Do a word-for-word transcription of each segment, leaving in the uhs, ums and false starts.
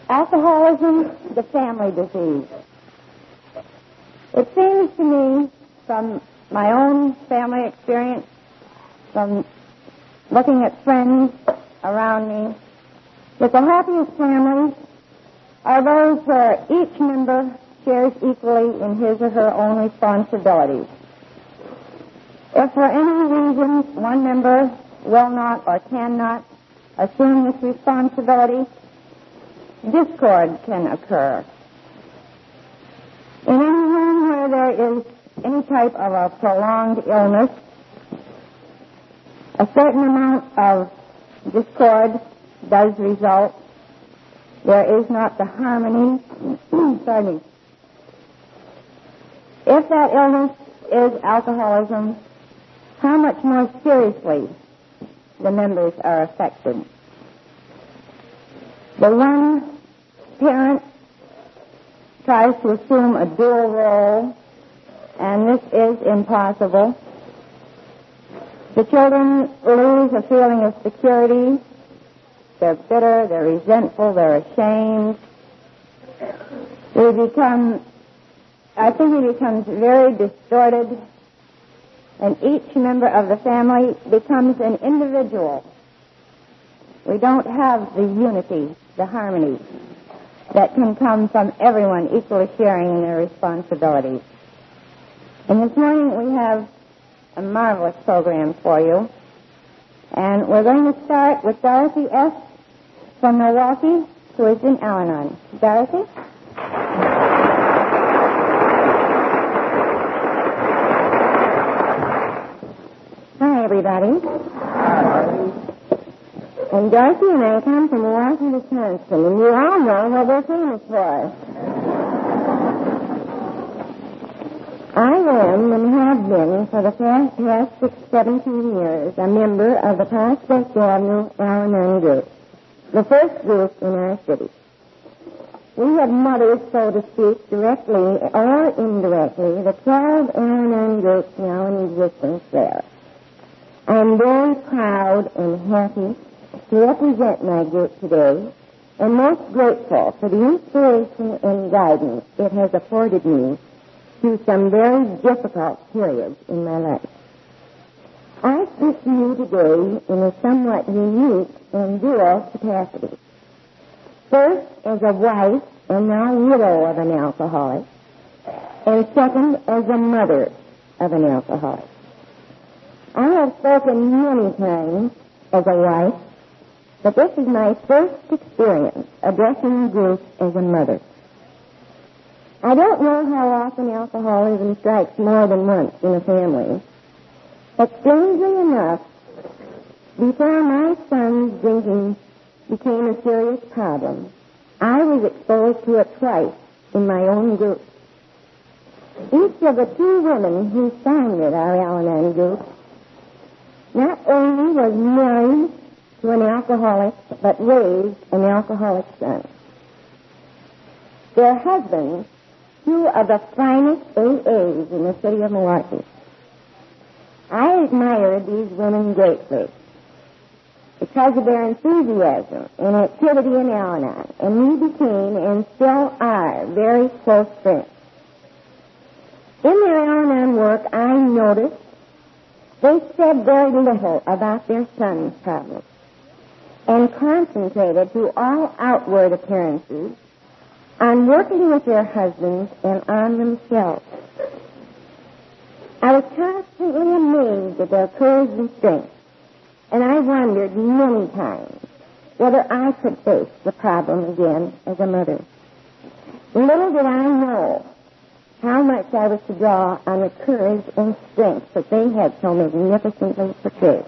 Alcoholism, the family disease. It seems to me, from my own family experience, from looking at friends around me, that the happiest families are those where each member shares equally in his or her own responsibilities. If for any reason one member will not or cannot assume this responsibility, discord can occur. In any home where there is any type of a prolonged illness, a certain amount of discord does result. There is not the harmony. Pardon me. If that illness is alcoholism, how much more seriously the members are affected. The one parent tries to assume a dual role, and this is impossible. The children lose a feeling of security. They're bitter, they're resentful, they're ashamed. They become, I think it becomes very distorted, and each member of the family becomes an individual. We don't have the unity, the harmony that can come from everyone equally sharing in their responsibilities. And this morning we have a marvelous program for you. And we're going to start with Dorothy S. from Milwaukee, who is in Al-Anon. Dorothy? Hi, everybody. Hi. And Dorothy and I come from Milwaukee, Wisconsin, and you all know what we're famous for. I am and have been for the past, past six, seventeen years a member of the Prospect Avenue Al-Anon group, the first group in our city. We have mothered, so to speak, directly or indirectly, the twelve Al-Anon groups now in existence there. I am very proud and happy to represent my group today, and most grateful for the inspiration and guidance it has afforded me through some very difficult periods in my life. I speak to you today in a somewhat unique and dual capacity. First, as a wife and now widow of an alcoholic, and second, as a mother of an alcoholic. I have spoken many times as a wife, but this is my first experience addressing a group as a mother. I don't know how often alcoholism strikes more than once in a family, but strangely enough, before my son's drinking became a serious problem, I was exposed to it twice in my own group. Each of the two women who founded our Al-Anon group not only was married to an alcoholic, but raised an alcoholic son. Their husbands, two of the finest A As in the city of Milwaukee. I admired these women greatly because of their enthusiasm and activity in Al-Anon, and we became and still are very close friends. In their Al-Anon work, I noticed they said very little about their son's problems and concentrated to all outward appearances on working with their husbands and on themselves. I was constantly amazed at their courage and strength, and I wondered many times whether I could face the problem again as a mother. Little did I know how much I was to draw on the courage and strength that they had so magnificently portrayed.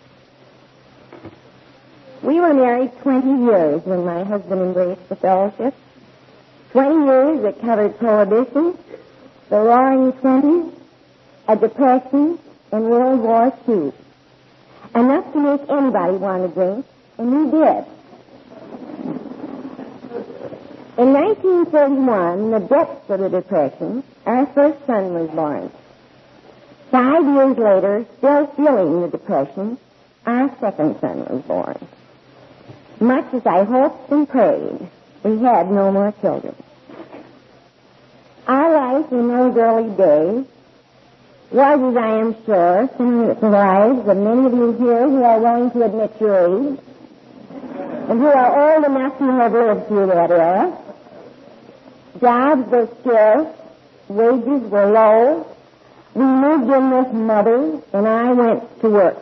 We were married twenty years when my husband embraced the fellowship. Twenty years that covered prohibition, the roaring twenties, a depression, and World War Two. Enough to make anybody want to drink, and we did. In nineteen thirty-one, the depths of the Depression, our first son was born. Five years later, still feeling the Depression, our second son was born. Much as I hoped and prayed, we had no more children. Our life in those early days was, as I am sure, similar to the lives of many of you here who are willing to admit your age and who are old enough to have lived through that era. Jobs were scarce, wages were low. We moved in with Mother, and I went to work.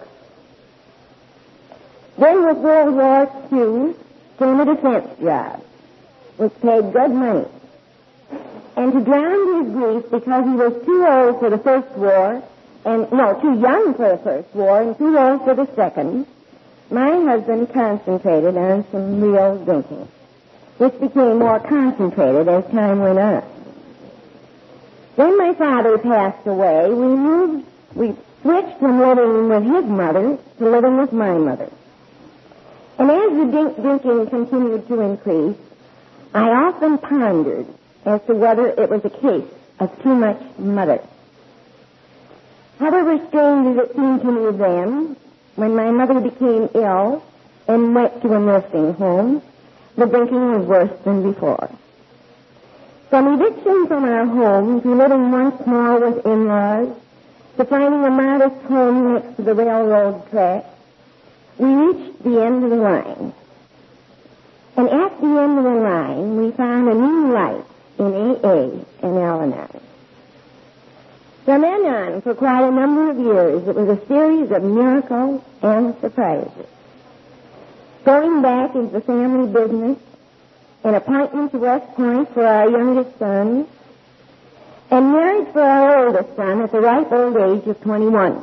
Then with World War Two came a defense job, which paid good money. And to drown his grief because he was too old for the first war, and, no, too young for the first war and too old for the second, my husband concentrated on some real drinking, which became more concentrated as time went on. When my father passed away, we moved, we switched from living with his mother to living with my mother. And as the drink, drinking continued to increase, I often pondered as to whether it was a case of too much mother. However strange as it seemed to me then, when my mother became ill and went to a nursing home, the drinking was worse than before. From eviction from our home to living once more with in-laws, to finding a modest home next to the railroad track, we reached the end of the line. And at the end of the line, we found a new life in A A and Al-Anon. From then on, for quite a number of years, it was a series of miracles and surprises. Going back into the family business, an appointment to West Point for our youngest son, and marriage for our oldest son at the ripe old age of twenty-one.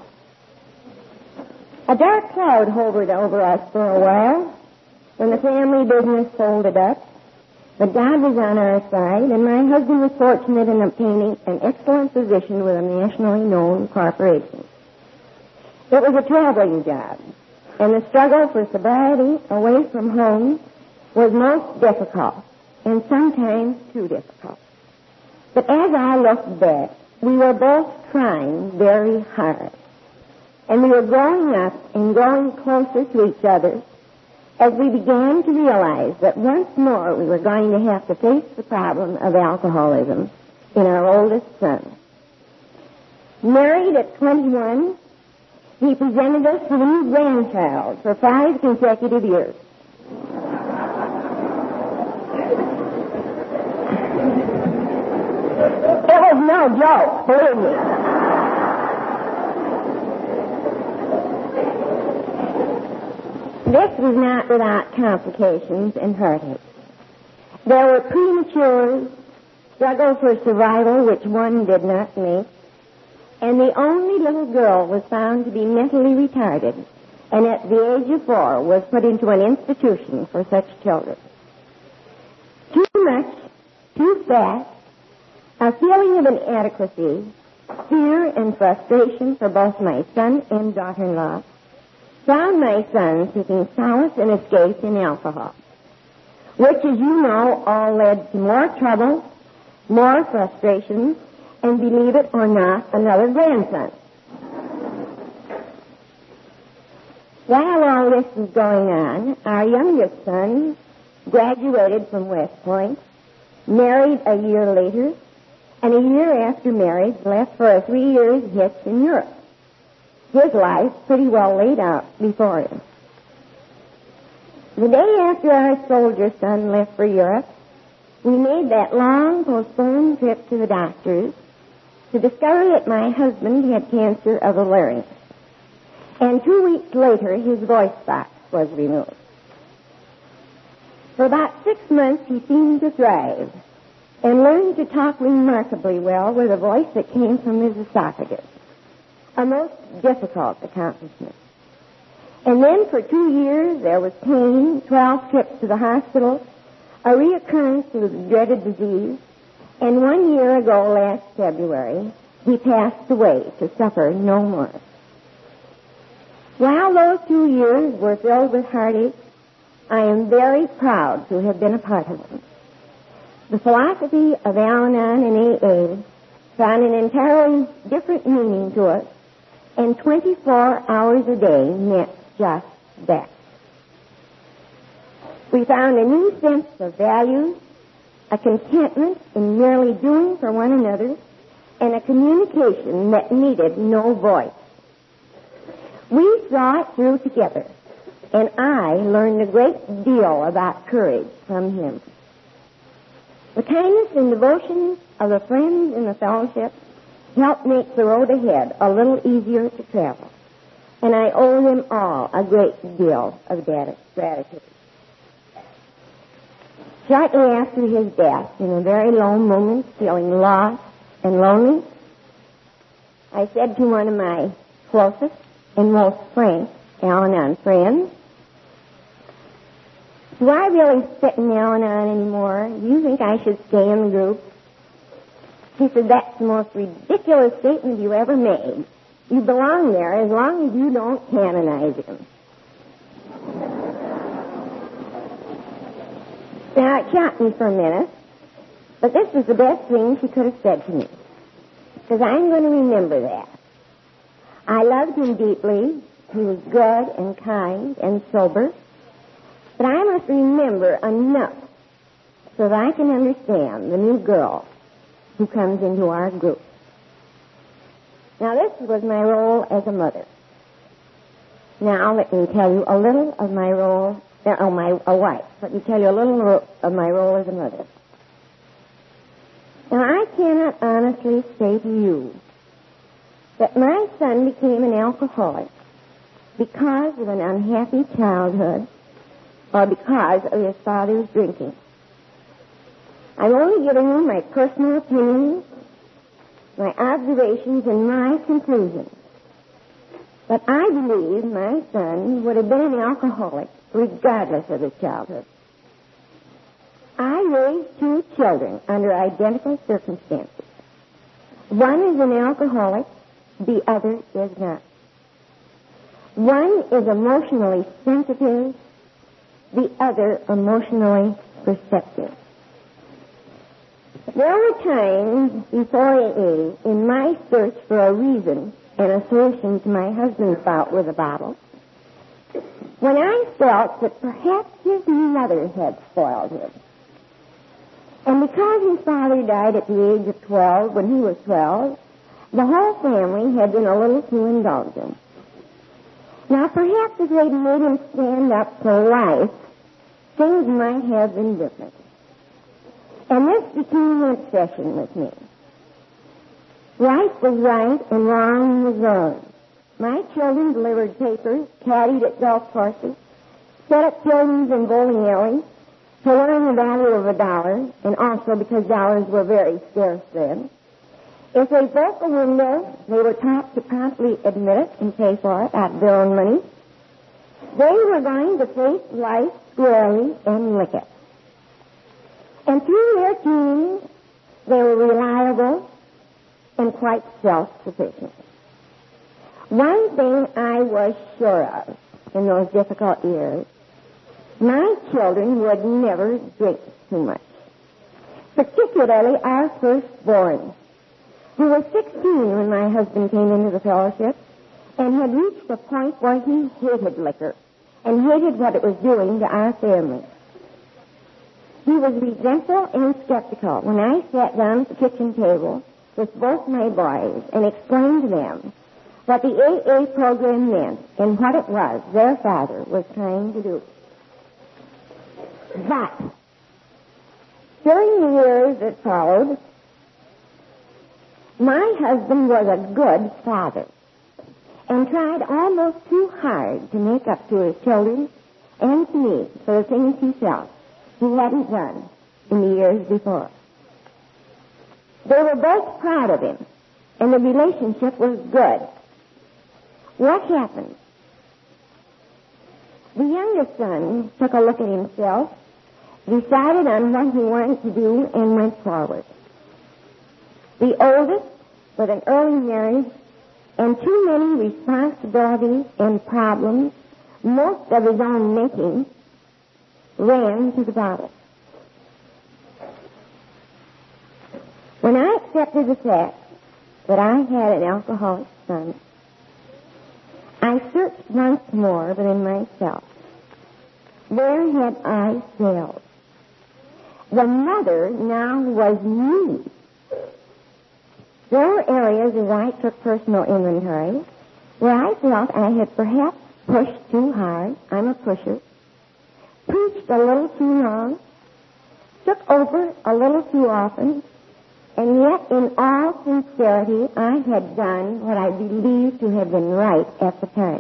A dark cloud hovered over us for a while when the family business folded up, but God was on our side, and my husband was fortunate in obtaining an excellent position with a nationally known corporation. It was a traveling job, and the struggle for sobriety away from home was most difficult, and sometimes too difficult. But as I look back, we were both trying very hard, and we were growing up and growing closer to each other as we began to realize that once more we were going to have to face the problem of alcoholism in our oldest son. Married at twenty-one, he presented us with a new grandchild for five consecutive years. It was no joke, believe me. This was not without complications and heartache. There were premature struggle for survival which one did not make, and the only little girl was found to be mentally retarded, and at the age of four was put into an institution for such children. Too much, too fast, a feeling of inadequacy, fear and frustration for both my son and daughter-in-law found my son seeking solace and escape in alcohol, which, as you know, all led to more trouble, more frustration, and, believe it or not, another grandson. While all this was going on, our youngest son graduated from West Point, married a year later, and a year after marriage left for a three years hitch in Europe. His life pretty well laid out before him. The day after our soldier son left for Europe, we made that long postponed trip to the doctors to discover that my husband had cancer of the larynx. And two weeks later, his voice box was removed. For about six months, he seemed to thrive and learned to talk remarkably well with a voice that came from his esophagus. A most difficult accomplishment. And then for two years there was pain, twelve trips to the hospital, a reoccurrence of the dreaded disease, and one year ago last February he passed away to suffer no more. While those two years were filled with heartache, I am very proud to have been a part of them. The philosophy of Al-Anon and A A found an entirely different meaning to us, and twenty-four hours a day meant just that. We found a new sense of values, a contentment in merely doing for one another, and a communication that needed no voice. We saw it through together, and I learned a great deal about courage from him. The kindness and devotion of the friends in the fellowship helped make the road ahead a little easier to travel, and I owe them all a great deal of gratitude. Shortly after his death, in a very low moment, feeling lost and lonely, I said to one of my closest and most frank Al-Anon friends, "Do I really fit in Al-Anon anymore? Do you think I should stay in the group?" He said, "That's the most ridiculous statement you ever made. You belong there as long as you don't canonize him." Now, it shocked me for a minute, but this was the best thing she could have said to me, because I'm going to remember that. I loved him deeply. He was good and kind and sober, but I must remember enough so that I can understand the new girl who comes into our group. Now, this was my role as a mother. Now, let me tell you a little of my role, oh, my a wife. Let me tell you a little ro- of my role as a mother. Now, I cannot honestly say to you that my son became an alcoholic because of an unhappy childhood or because of his father's drinking. I'm only giving you my personal opinions, my observations, and my conclusions. But I believe my son would have been an alcoholic regardless of his childhood. I raised two children under identical circumstances. One is an alcoholic, the other is not. One is emotionally sensitive, the other emotionally perceptive. There were times before A A in my search for a reason and a solution to my husband's bout with a bottle when I felt that perhaps his mother had spoiled him. And because his father died at the age of twelve when he was twelve, the whole family had been a little too indulgent. Now, perhaps if they'd made him stand up for life, things might have been different. And this became an obsession with me. Right was right and wrong was wrong. My children delivered papers, caddied at golf courses, set up buildings in bowling alleys to learn the value of a dollar, and also because dollars were very scarce then. If they broke a window, they were taught to promptly admit it and pay for it out of their own money. They were going to face life squarely and lick it. And through their teens, they were reliable and quite self-sufficient. One thing I was sure of in those difficult years, my children would never drink too much. Particularly our firstborn, who was sixteen when my husband came into the fellowship and had reached a point where he hated liquor and hated what it was doing to our family. He was resentful and skeptical when I sat down at the kitchen table with both my boys and explained to them what the A A program meant and what it was their father was trying to do. But during the years that followed, my husband was a good father and tried almost too hard to make up to his children and to me for the things he felt he hadn't done in the years before. They were both proud of him, and the relationship was good. What happened? The youngest son took a look at himself, decided on what he wanted to do, and went forward. The oldest, with an early marriage and too many responsibilities and problems, most of his own making, ran to the bottle. When I accepted the fact that I had an alcoholic son, I searched once more within myself. Where had I failed? The mother now was me. There were areas as I took personal inventory where I felt I had perhaps pushed too hard. I'm a pusher. Preached a little too long. Took over a little too often. And yet, in all sincerity, I had done what I believed to have been right at the time.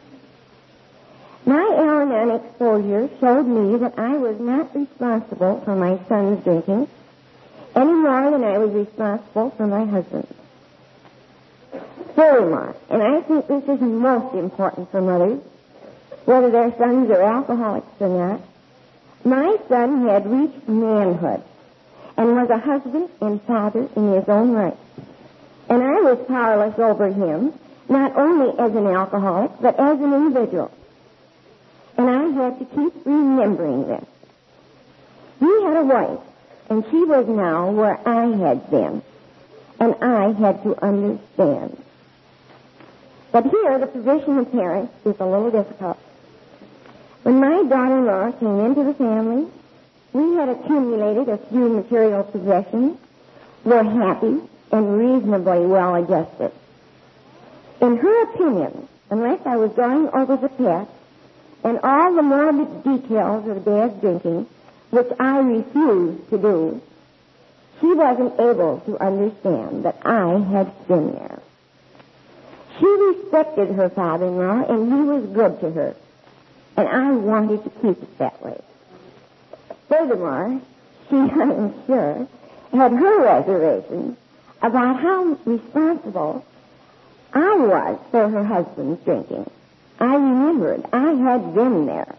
My Al Anon exposure showed me that I was not responsible for my son's drinking any more than I was responsible for my husband's. Furthermore, and I think this is most important for mothers, whether their sons are alcoholics or not, my son had reached manhood and was a husband and father in his own right. And I was powerless over him, not only as an alcoholic, but as an individual. And I had to keep remembering this. He had a wife, and she was now where I had been, and I had to understand. But here, the position of parents is a little difficult. When my daughter-in-law came into the family, we had accumulated a few material possessions, were happy, and reasonably well adjusted. In her opinion, unless I was going over the past and all the morbid details of Dad's drinking, which I refused to do, she wasn't able to understand that I had been there. She respected her father-in-law, and he was good to her, and I wanted to keep it that way. Furthermore, she, I'm sure, had her reservations about how responsible I was for her husband's drinking. I remembered I had been there.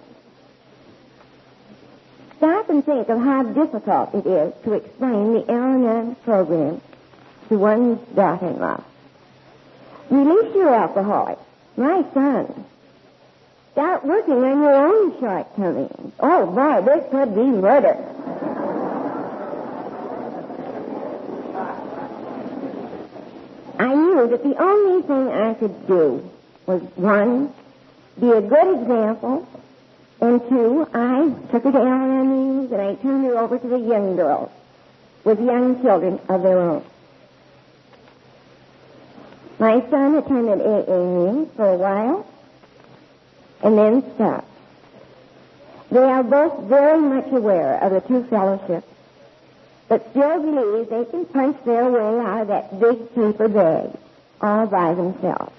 Stop and think of how difficult it is to explain the Al Anon program to one's daughter-in-law. Release your alcoholic. My son. Start working on your own shortcomings. Oh, boy, this could be murder. I knew that the only thing I could do was, one, be a good example, and two, I took her to Al Anon meetings and I turned her over to the young girls with young children of their own. My son attended A A meetings for a while and then stopped. They are both very much aware of the two fellowships, but still believe they can punch their way out of that big paper bag all by themselves.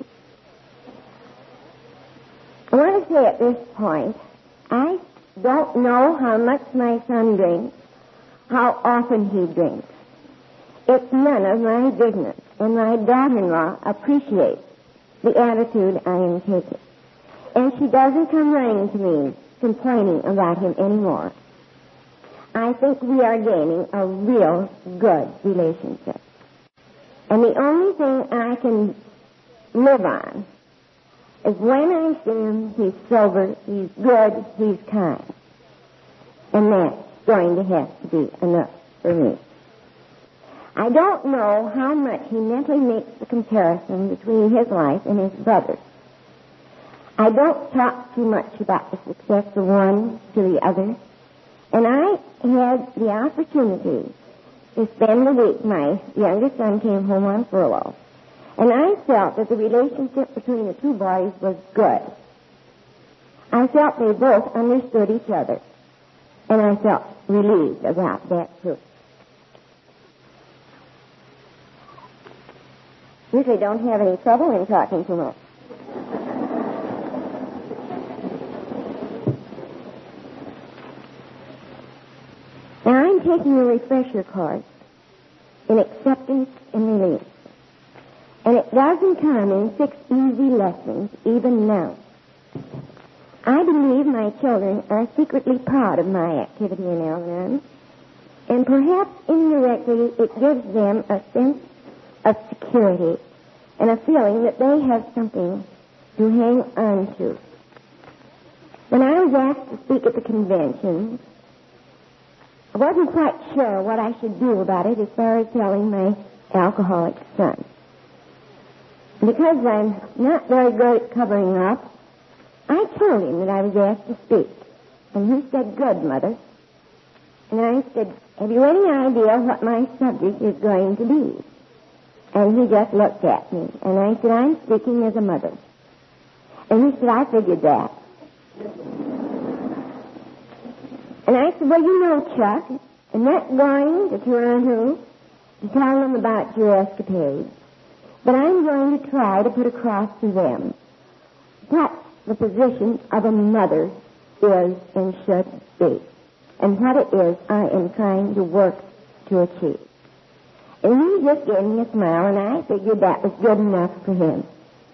I want to say at this point, I don't know how much my son drinks, how often he drinks. It's none of my business, and my daughter-in-law appreciates the attitude I am taking. And she doesn't come running to me complaining about him anymore. I think we are gaining a real good relationship. And the only thing I can live on is when I see him, he's sober, he's good, he's kind. And that's going to have to be enough for me. I don't know how much he mentally makes the comparison between his life and his brother's. I don't talk too much about the success of one to the other. And I had the opportunity to spend the week. My youngest son came home on furlough. And I felt that the relationship between the two boys was good. I felt they both understood each other. And I felt relieved about that, too. Usually don't have any trouble in talking too much. Now, I'm taking a refresher course in acceptance and release. And it doesn't come in six easy lessons, even now. I believe my children are secretly proud of my activity in Al Anon, and perhaps indirectly it gives them a sense of security and a feeling that they have something to hang on to. When I was asked to speak at the convention, I wasn't quite sure what I should do about it as far as telling my alcoholic son. Because I'm not very good at covering up, I told him that I was asked to speak. And he said, good, Mother. And I said, have you any idea what my subject is going to be? And he just looked at me. And I said, I'm speaking as a mother. And he said, I figured that. And I said, well, you know, Chuck, I'm not going to Toronto to tell them about your escapades, but I'm going to try to put across to them what the position of a mother is and should be, and what it is I am trying to work to achieve. And he just gave me a smile, and I figured that was good enough for him.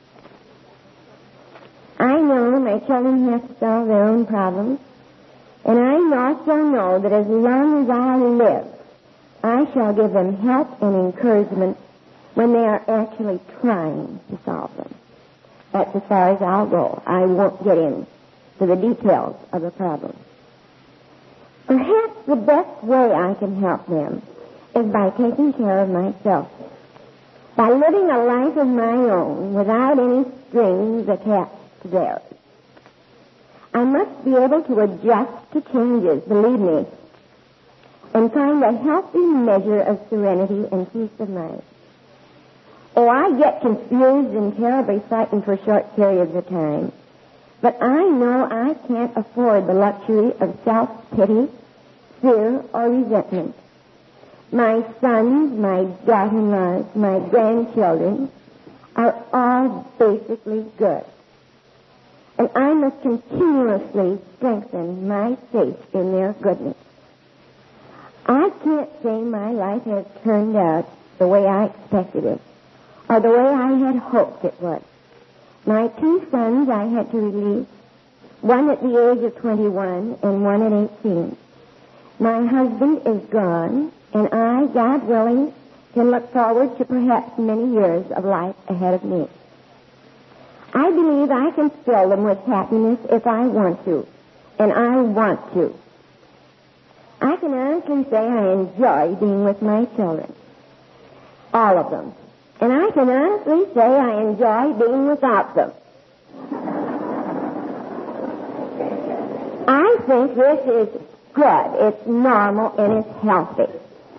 I know my children have to solve their own problems, and I also know that as long as I live, I shall give them help and encouragement when they are actually trying to solve them. That's as far as I'll go. I won't get into the details of the problem. Perhaps the best way I can help them is by taking care of myself, by living a life of my own without any strings attached to theirs. I must be able to adjust to changes, believe me, and find a healthy measure of serenity and peace of mind. Oh, I get confused and terribly frightened for short periods of time, but I know I can't afford the luxury of self-pity, fear, or resentment. My sons, my daughter-in-laws, my grandchildren are all basically good. And I must continuously strengthen my faith in their goodness. I can't say my life has turned out the way I expected it, or the way I had hoped it would. My two sons I had to release, one at the age of twenty-one and one at eighteen. My husband is gone, and I, God willing, can look forward to perhaps many years of life ahead of me. I believe I can fill them with happiness if I want to, and I want to. I can honestly say I enjoy being with my children, all of them. And I can honestly say I enjoy being without them. I think this is good, it's normal, and it's healthy.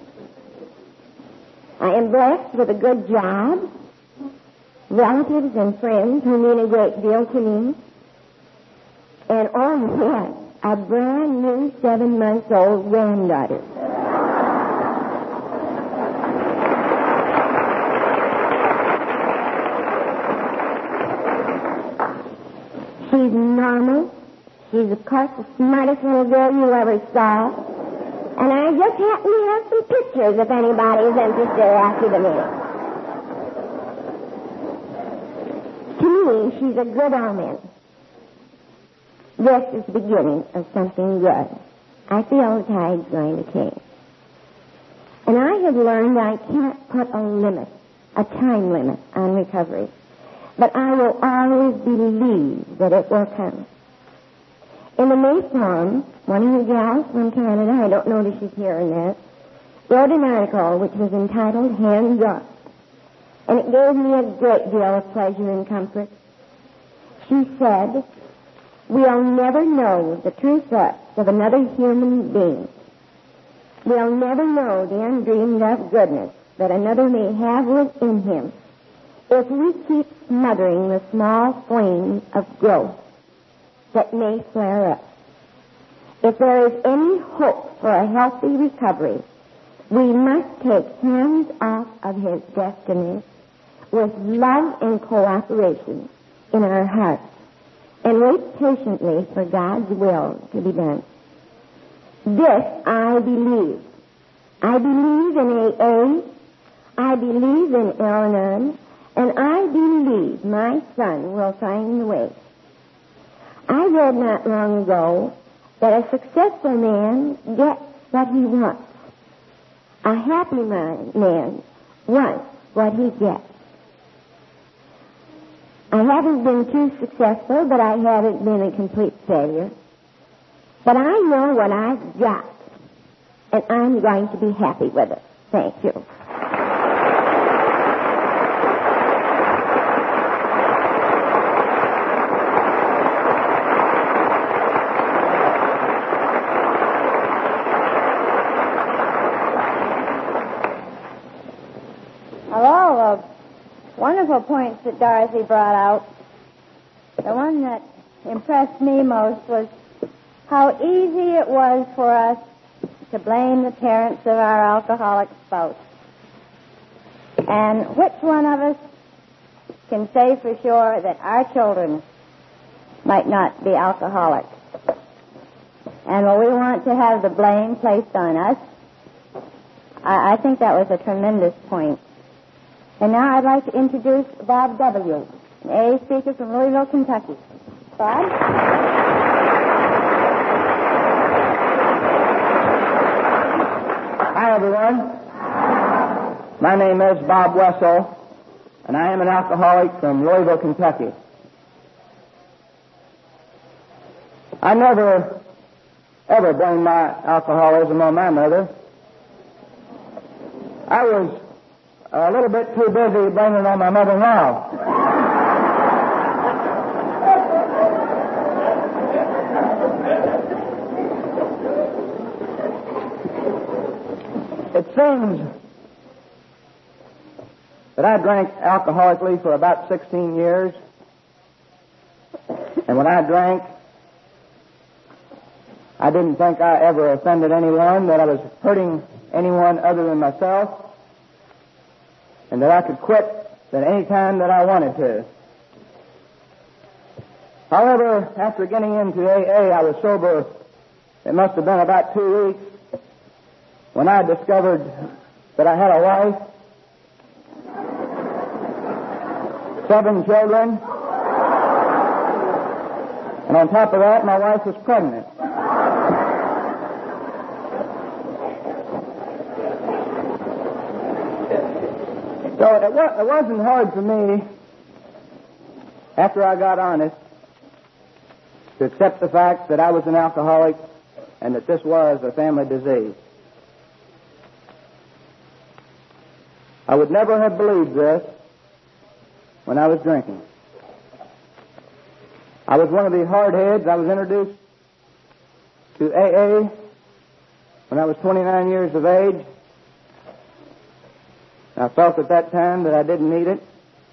I am blessed with a good job, relatives and friends who mean a great deal to me, and oh yes, a brand new seven-month-old granddaughter. She's normal. She's, of course, the smartest little girl you ever saw. And I just happen to have some pictures if anybody's interested after the meeting. To me, she's a good omen. This is the beginning of something good. I feel the tide's going to change. And I have learned I can't put a limit, a time limit on recovery. But I will always believe that it will come. In the May Forum, one of the gals from Canada, I don't know if she's here or not, wrote an article which was entitled Hands Up. And it gave me a great deal of pleasure and comfort. She said, we'll never know the true thoughts of another human being. We'll never know the undreamed of goodness that another may have within him if we keep smothering the small flames of growth that may flare up. If there is any hope for a healthy recovery, we must take hands off of his destiny with love and cooperation in our hearts and wait patiently for God's will to be done. This I believe. I believe in A A. I believe in Al-Anon. And I believe my son will find the way. I read not long ago that a successful man gets what he wants. A happy man, man wants what he gets. I haven't been too successful, but I haven't been a complete failure. But I know what I've got, and I'm going to be happy with it. Thank you. wonderful points that Dorothy brought out. The one that impressed me most was how easy it was for us to blame the parents of our alcoholic spouse. And which one of us can say for sure that our children might not be alcoholics? And when we want to have the blame placed on us, I, I think that was a tremendous point. And now I'd like to introduce Bob W., an A A speaker from Louisville, Kentucky. Bob? Hi, everyone. My name is Bob Wessel, and I am an alcoholic from Louisville, Kentucky. I never, ever blamed my alcoholism on my mother. I was a little bit too busy blaming it on my mother-in-law. It seems that I drank alcoholically for about sixteen years. And when I drank, I didn't think I ever offended anyone, that I was hurting anyone other than myself, and that I could quit at any time that I wanted to. However, after getting into A A, I was sober, it must have been about two weeks, when I discovered that I had a wife, seven children, and on top of that, my wife was pregnant. So it, wa- it wasn't hard for me, after I got honest, to accept the fact that I was an alcoholic and that this was a family disease. I would never have believed this when I was drinking. I was one of the hardheads. I was introduced to A A when I was twenty-nine years of age. I felt at that time that I didn't need it.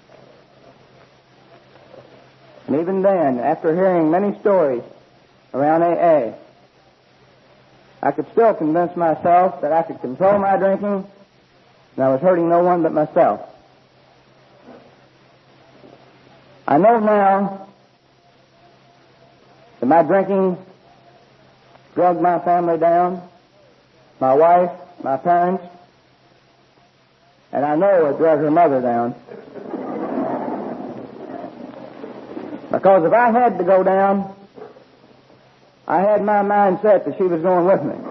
And even then, after hearing many stories around A A, I could still convince myself that I could control my drinking and I was hurting no one but myself. I know now that my drinking drugged my family down, my wife, my parents, and I know it drug her mother down. Because if I had to go down, I had my mind set that she was going with me.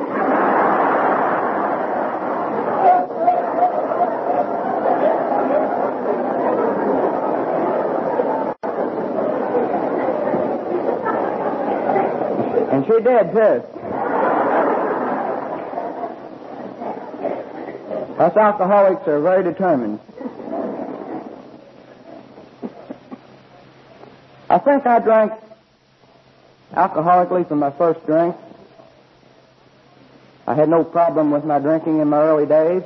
And she did, too. Us alcoholics are very determined. I think I drank alcoholically from my first drink. I had no problem with my drinking in my early days.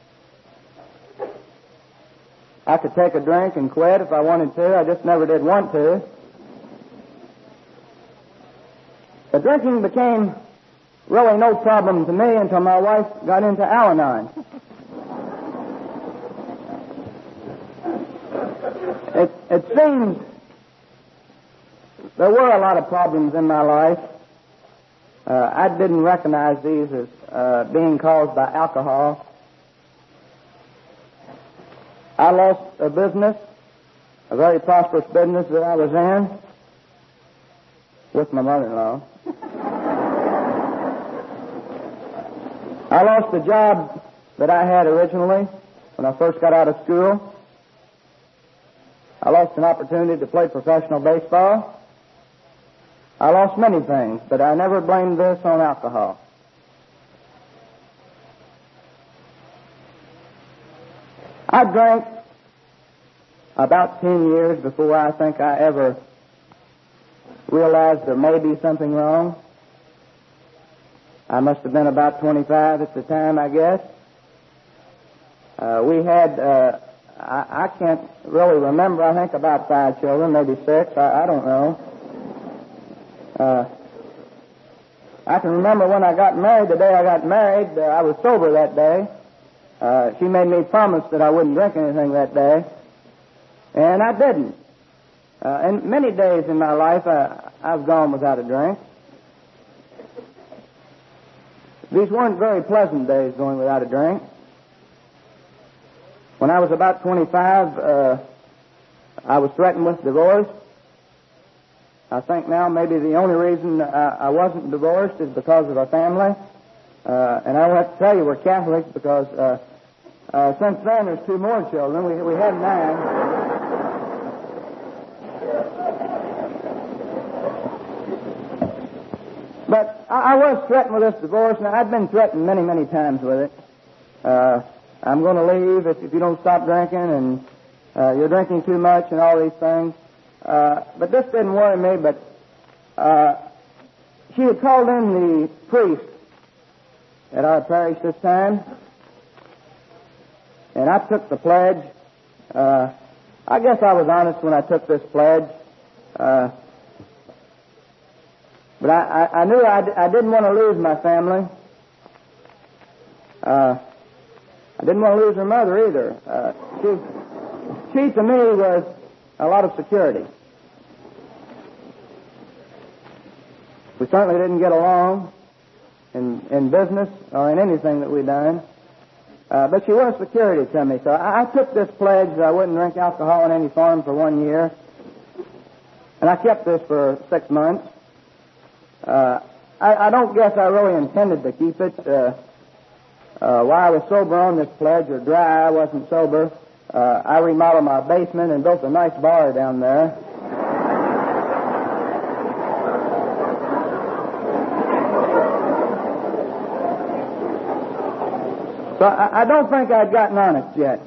I could take a drink and quit if I wanted to. I just never did want to. But drinking became really no problem to me until my wife got into Al-Anon. It, it seems there were a lot of problems in my life. Uh, I didn't recognize these as uh, being caused by alcohol. I lost a business, a very prosperous business that I was in, with my mother-in-law. I lost the job that I had originally when I first got out of school. I lost an opportunity to play professional baseball. I lost many things, but I never blamed this on alcohol. I drank about ten years before I think I ever realized there may be something wrong. I must have been about twenty-five at the time, I guess. Uh, we had uh, I, I can't really remember. I think about five children, maybe six. I, I don't know. Uh, I can remember when I got married, the day I got married, uh, I was sober that day. Uh, she made me promise that I wouldn't drink anything that day. And I didn't. Uh, and many days in my life, I, I've gone without a drink. These weren't very pleasant days going without a drink. When I was about twenty-five, uh, I was threatened with divorce. I think now maybe the only reason I, I wasn't divorced is because of our family. Uh, and I will have to tell you we're Catholics because uh, uh, since then there's two more children. We, we had nine. But I, I was threatened with this divorce, and I've been threatened many, many times with it. Uh, I'm going to leave if, if you don't stop drinking, and uh, you're drinking too much, and all these things. Uh, but this didn't worry me, but uh, she had called in the priest at our parish this time, and I took the pledge. Uh, I guess I was honest when I took this pledge. Uh, but I, I, I knew I, d- I didn't want to lose my family. Uh, I didn't want to lose her mother either. Uh, she, she to me was a lot of security. We certainly didn't get along in, in business or in anything that we done. Uh, but she was security to me. So I, I took this pledge that I wouldn't drink alcohol in any form for one year. And I kept this for six months. Uh, I, I don't guess I really intended to keep it. Uh, uh, while I was sober on this pledge, or dry, I wasn't sober. Uh, I remodeled my basement and built a nice bar down there. So I, I don't think I'd gotten honest yet.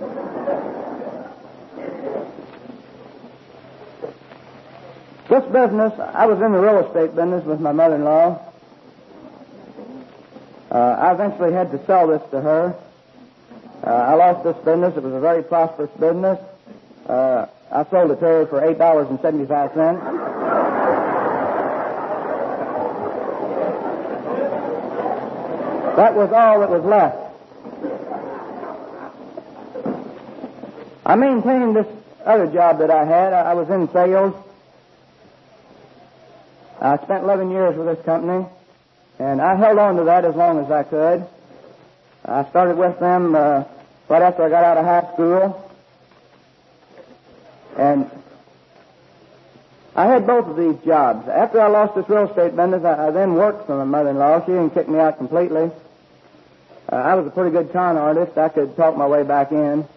This business, I was in the real estate business with my mother-in-law. Uh, I eventually had to sell this to her. Uh, I lost this business. It was a very prosperous business. Uh, I sold it to her for eight dollars and seventy-five cents. That was all that was left. I maintained this other job that I had. I, I was in sales. I spent eleven years with this company, and I held on to that as long as I could. I started with them uh, right after I got out of high school, and I had both of these jobs. After I lost this real estate business, I, I then worked for my mother-in-law. She didn't kick me out completely. Uh, I was a pretty good con artist. I could talk my way back in.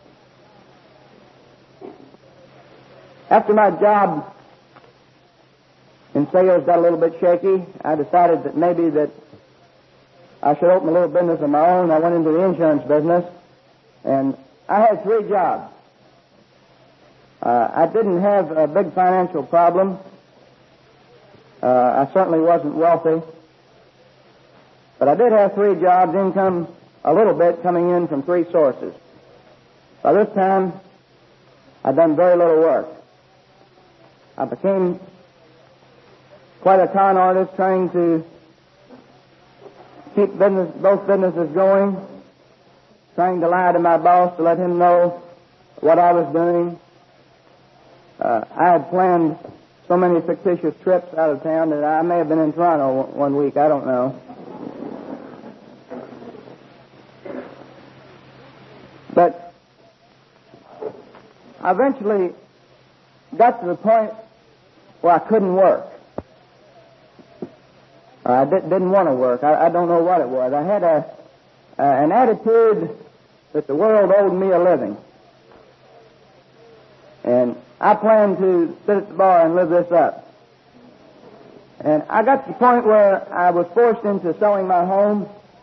After my job in sales got a little bit shaky, I decided that maybe that I should open a little business of my own. I went into the insurance business, and I had three jobs. Uh, I didn't have a big financial problem. Uh, I certainly wasn't wealthy. But I did have three jobs, income a little bit coming in from three sources. By this time, I'd done very little work. I became quite a con artist, trying to keep business, both businesses going, trying to lie to my boss to let him know what I was doing. Uh, I had planned so many fictitious trips out of town that I may have been in Toronto one week. I don't know. But I eventually got to the point where I couldn't work. I di- didn't want to work. I, I don't know what it was. I had a uh, an attitude that the world owed me a living. And I planned to sit at the bar and live this up. And I got to the point where I was forced into selling my home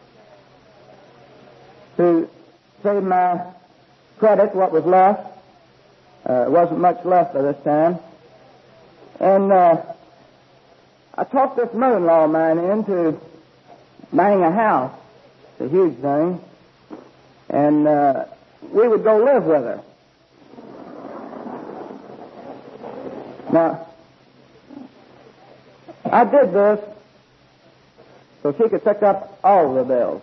to save my credit, what was left. Uh, there wasn't much left by this time. And uh, I talked this mother-in-law of mine into buying a house. It's a huge thing. And uh, we would go live with her. Now, I did this so she could pick up all the bills.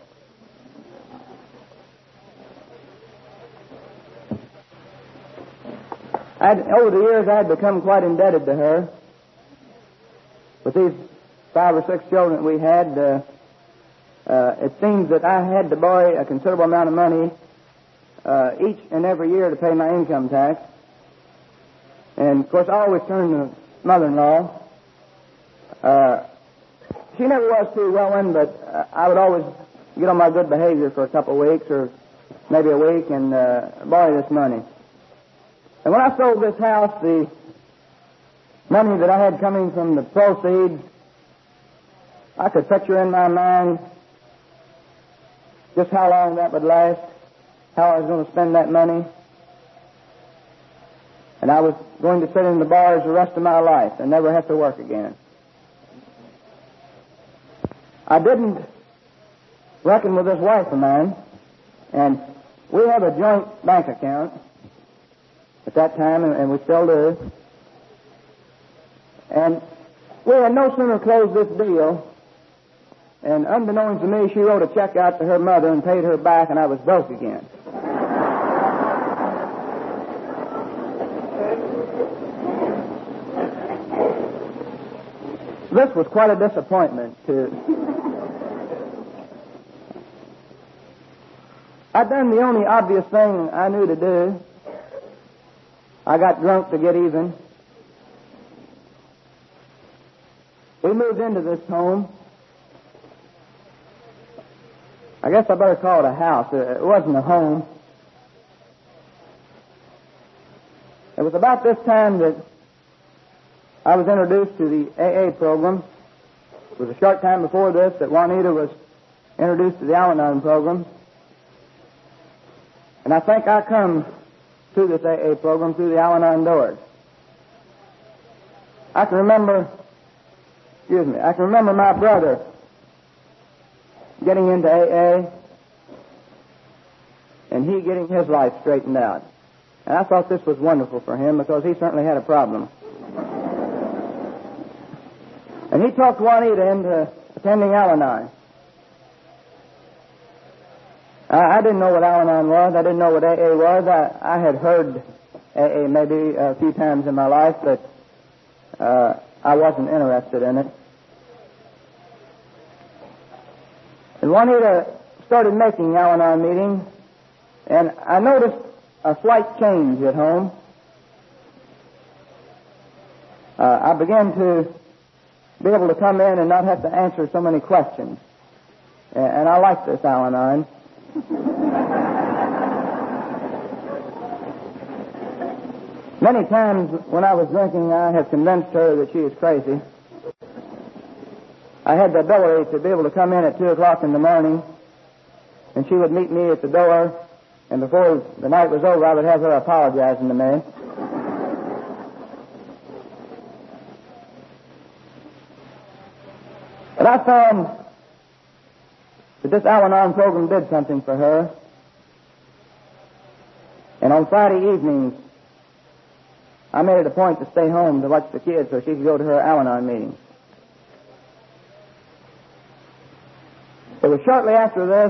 I'd, over the years, I had become quite indebted to her. With these five or six children that we had, uh, uh, it seems that I had to borrow a considerable amount of money uh, each and every year to pay my income tax. And, of course, I always turned to mother-in-law. Uh, she never was too willing, but uh, I would always get on my good behavior for a couple of weeks or maybe a week and uh, borrow this money. And when I sold this house, the money that I had coming from the proceeds, I could picture in my mind just how long that would last, how I was going to spend that money. And I was going to sit in the bars the rest of my life and never have to work again. I didn't reckon with this wife of mine, and we have a joint bank account at that time, and we still do. And we had no sooner closed this deal, and unbeknownst to me, she wrote a check out to her mother and paid her back, and I was broke again. This was quite a disappointment to... I'd done the only obvious thing I knew to do. I got drunk to get even. We moved into this home. I guess I better call it a house. It wasn't a home. It was about this time that I was introduced to the A A program. It was a short time before this that Juanita was introduced to the Al-Anon program. And I think I come to this A A program through the Al-Anon doors. I can remember, excuse me, I can remember my brother getting into A A and he getting his life straightened out. And I thought this was wonderful for him because he certainly had a problem. And he talked Juanita into attending Al-Anon. I, I didn't know what Al-Anon was. I didn't know what A A was. I, I had heard A A maybe a few times in my life, but uh, I wasn't interested in it. And Juanita started making Al-Anon meetings, and I noticed a slight change at home. Uh, I began to be able to come in and not have to answer so many questions. And, and I like this Al-Anon. Many times when I was drinking, I have convinced her that she is crazy. I had the ability to be able to come in at two o'clock in the morning, and she would meet me at the door, and before the night was over, I would have her apologizing to me. But I found that this Al-Anon program did something for her. And on Friday evenings, I made it a point to stay home to watch the kids so she could go to her Al-Anon meetings. It was shortly after this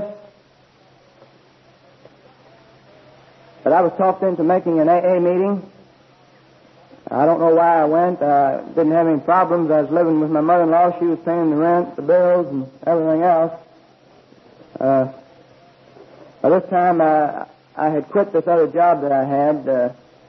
that I was talked into making an A A meeting. I don't know why I went. I didn't have any problems. I was living with my mother-in-law. She was paying the rent, the bills, and everything else. Uh, by this time, I, I had quit this other job that I had. Uh,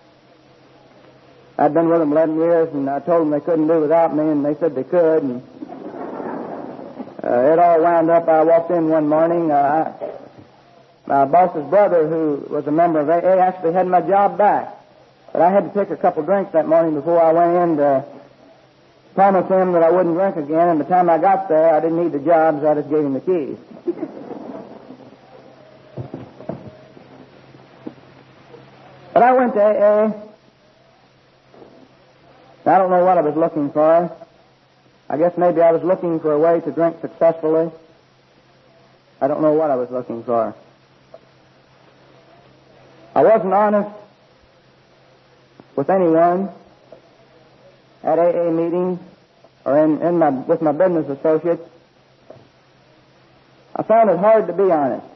I'd been with them eleven years, and I told them they couldn't do without me, and they said they could. And uh, it all wound up. I walked in one morning. Uh, I, my boss's brother, who was a member of A A, actually had my job back. But I had to take a couple drinks that morning before I went in to promise him that I wouldn't drink again. And by the time I got there, I didn't need the job, so I just gave him the keys. But I went to A A. I don't know what I was looking for. I guess maybe I was looking for a way to drink successfully. I don't know what I was looking for. I wasn't honest with anyone. at A A meetings or in, in my, with my business associates, I found it hard to be honest.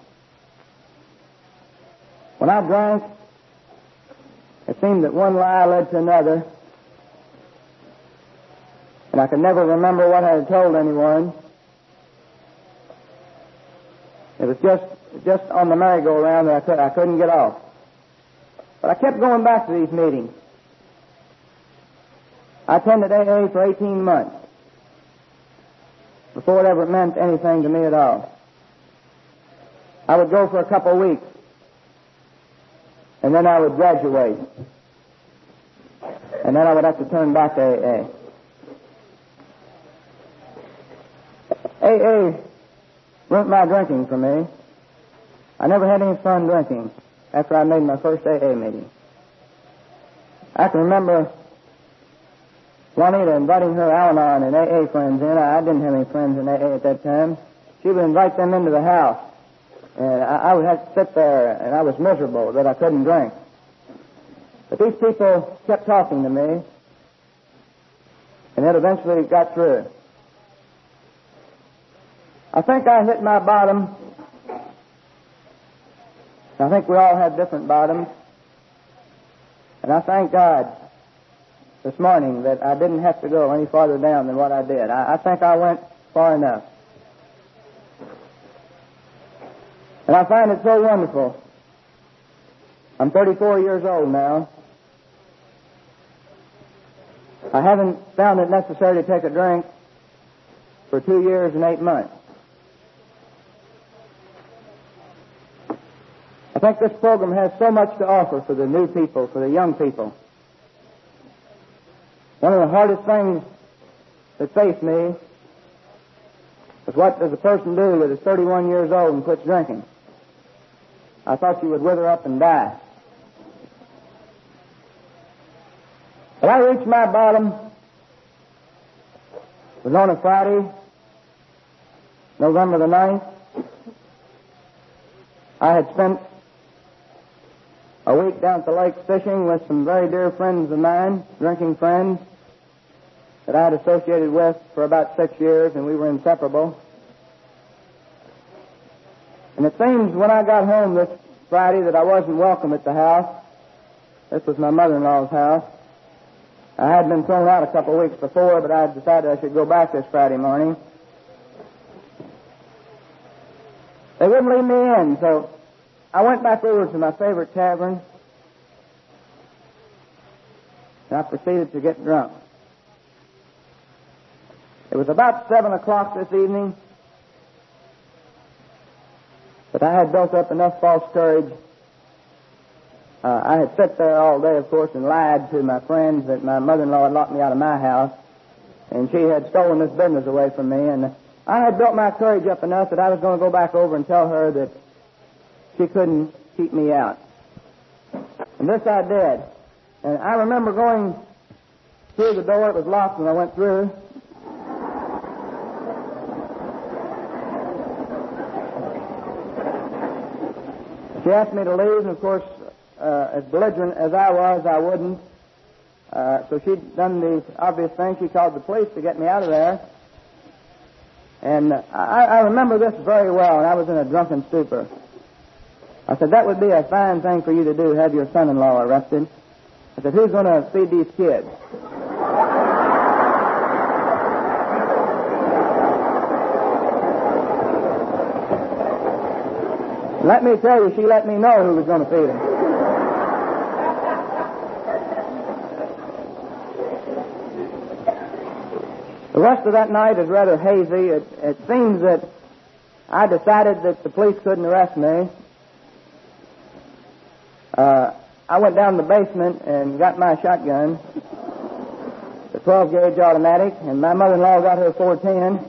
When I drank, it seemed that one lie led to another, and I could never remember what I had told anyone. It was just just on the merry-go-round that I, could, I couldn't get off. But I kept going back to these meetings. I attended A A for eighteen months before it ever meant anything to me at all. I would go for a couple of weeks, and then I would graduate, and then I would have to turn back to A A. A A ruined my drinking for me. I never had any fun drinking after I made my first A A meeting. I can remember Juanita inviting her Al-Anon and A A friends in. I didn't have any friends in A A at that time. She would invite them into the house, and I, I would have to sit there, and I was miserable that I couldn't drink. But these people kept talking to me, and it eventually got through. I think I hit my bottom. I think we all have different bottoms. And I thank God this morning that I didn't have to go any farther down than what I did. I, I think I went far enough. And I find it so wonderful. I'm thirty-four years old now. I haven't found it necessary to take a drink for two years and eight months. I think this program has so much to offer for the new people, for the young people. One of the hardest things that faced me was, what does a person do that is thirty-one years old and quits drinking? I thought you would wither up and die. But I reached my bottom. It was on a Friday, November the ninth. I had spent a week down at the lake fishing with some very dear friends of mine, drinking friends, that I had associated with for about six years, and we were inseparable. And it seems when I got home this Friday that I wasn't welcome at the house. This was my mother-in-law's house. I had been thrown out a couple of weeks before, but I had decided I should go back this Friday morning. They wouldn't leave me in, so I went back over to my favorite tavern, and I proceeded to get drunk. It was about seven o'clock this evening, but I had built up enough false courage. Uh, I had sat there all day, of course, and lied to my friends that my mother-in-law had locked me out of my house, and she had stolen this business away from me, and I had built my courage up enough that I was going to go back over and tell her that she couldn't keep me out. And this I did. And I remember going through the door. It was locked when I went through. She asked me to leave, and of course, uh, as belligerent as I was, I wouldn't. Uh, so she'd done the obvious thing. She called the police to get me out of there. And I, I remember this very well, and I was in a drunken stupor. I said, that would be a fine thing for you to do, have your son-in-law arrested. I said, who's going to feed these kids? Let me tell you, she let me know who was going to feed them. The rest of that night is rather hazy. It, it seems that I decided that the police couldn't arrest me. Uh, I went down to the basement and got my shotgun, the twelve gauge automatic, and my mother-in-law got her four ten.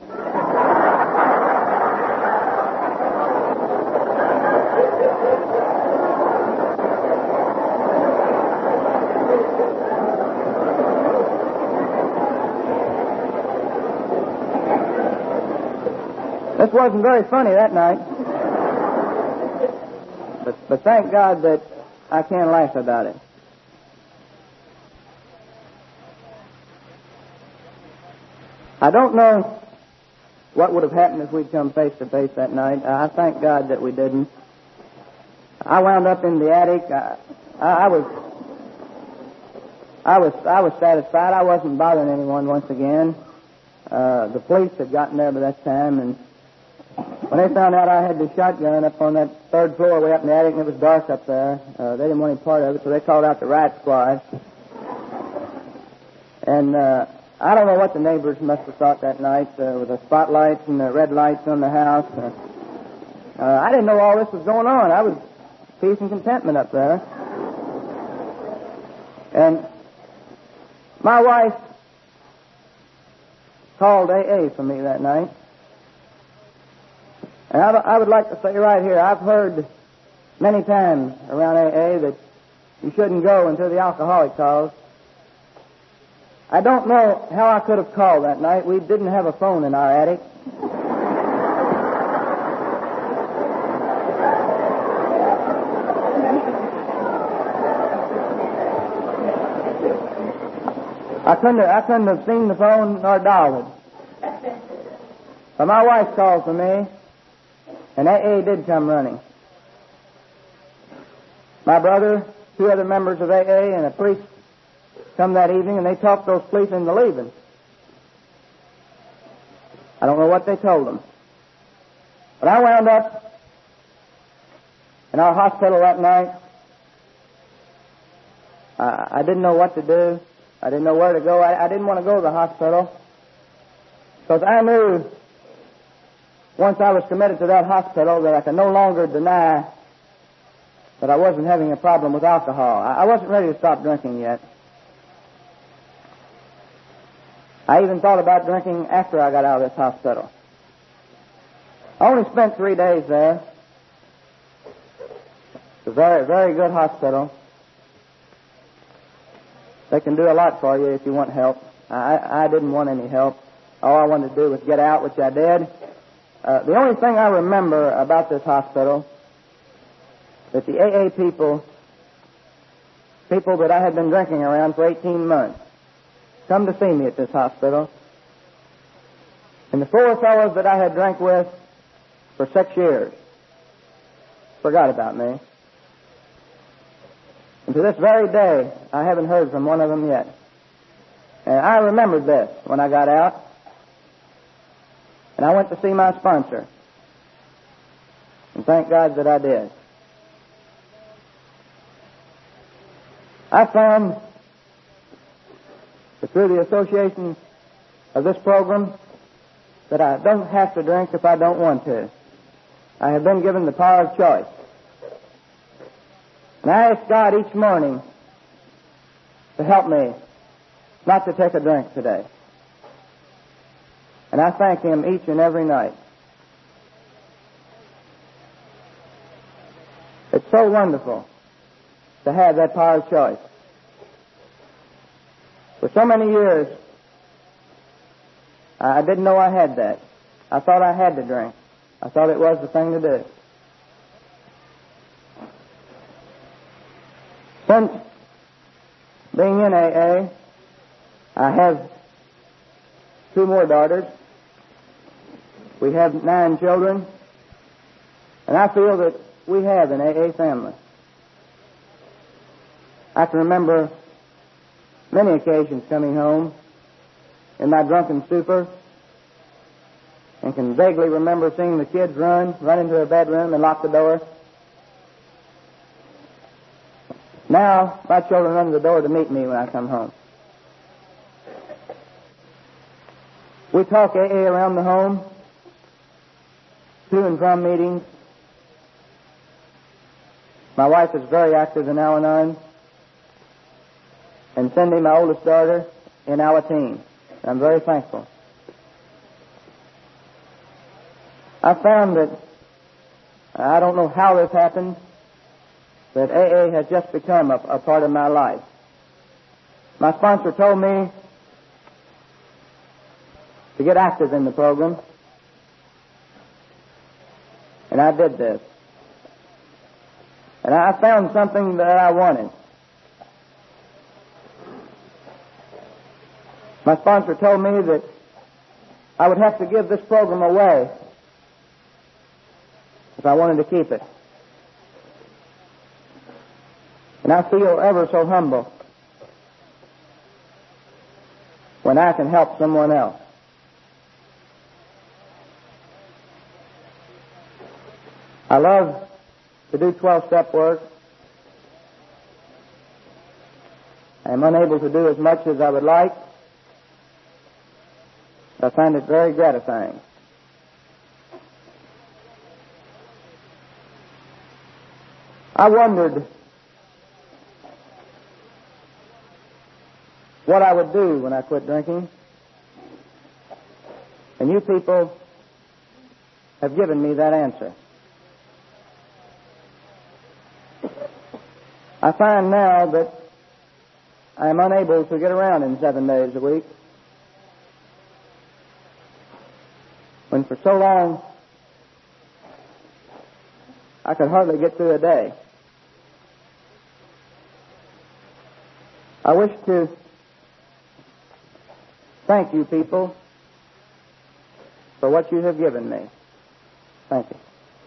This wasn't very funny that night, but, but thank God that I can't laugh about it. I don't know what would have happened if we'd come face to face that night. I thank God that we didn't. I wound up in the attic. I, I, I was, I was, I was satisfied. I wasn't bothering anyone once again. Uh, the police had gotten there by that time, and when they found out I had the shotgun up on that third floor way up in the attic, and it was dark up there, uh, they didn't want any part of it, so they called out the riot squad. And uh, I don't know what the neighbors must have thought that night uh, with the spotlights and the red lights on the house. Uh, uh, I didn't know all this was going on. I was peace and contentment up there. And my wife called A A for me that night. And I, I would like to say right here, I've heard many times around A A that you shouldn't go until the alcoholic calls. I don't know how I could have called that night. We didn't have a phone in our attic. I couldn't have, I couldn't have seen the phone nor dialed it. But my wife called for me, and A A did come running. My brother, two other members of A A, and a priest come that evening, and they talked those police into leaving. I don't know what they told them. But I wound up in our hospital that night. I, I didn't know what to do. I didn't know where to go. I, I didn't want to go to the hospital because I knew once I was committed to that hospital that I could no longer deny that I wasn't having a problem with alcohol. I, I wasn't ready to stop drinking yet. I even thought about drinking after I got out of this hospital. I only spent three days there. It's a very, very good hospital. They can do a lot for you if you want help. I, I didn't want any help. All I wanted to do was get out, which I did. Uh, the only thing I remember about this hospital that the A A people, people that I had been drinking around for eighteen months, come to see me at this hospital. And the four fellows that I had drank with for six years forgot about me. And to this very day, I haven't heard from one of them yet. And I remembered this when I got out. And I went to see my sponsor. And thank God that I did. I found that through the association of this program that I don't have to drink if I don't want to. I have been given the power of choice. And I ask God each morning to help me not to take a drink today. And I thank Him each and every night. It's so wonderful to have that power of choice. For so many years, I didn't know I had that. I thought I had to drink. I thought it was the thing to do. Since being in A A, I have two more daughters. We have nine children. And I feel that we have an A A family. I can remember many occasions coming home in my drunken stupor and can vaguely remember seeing the kids run, run into their bedroom and lock the door. Now, my children run to the door to meet me when I come home. We talk A A around the home, to and from meetings. My wife is very active in Al-Anon, and Cindy, my oldest daughter, in Alateen. I'm very thankful. I found that, I don't know how this happened, that A A has just become a, a part of my life. My sponsor told me to get active in the program, and I did this. And I found something that I wanted. My sponsor told me that I would have to give this program away if I wanted to keep it. And I feel ever so humble when I can help someone else. I love to do twelve-step work. I am unable to do as much as I would like. I find it very gratifying. I wondered what I would do when I quit drinking. And you people have given me that answer. I find now that I am unable to get around in seven days a week, when for so long I could hardly get through a day. I wish to thank you people for what you have given me. Thank you.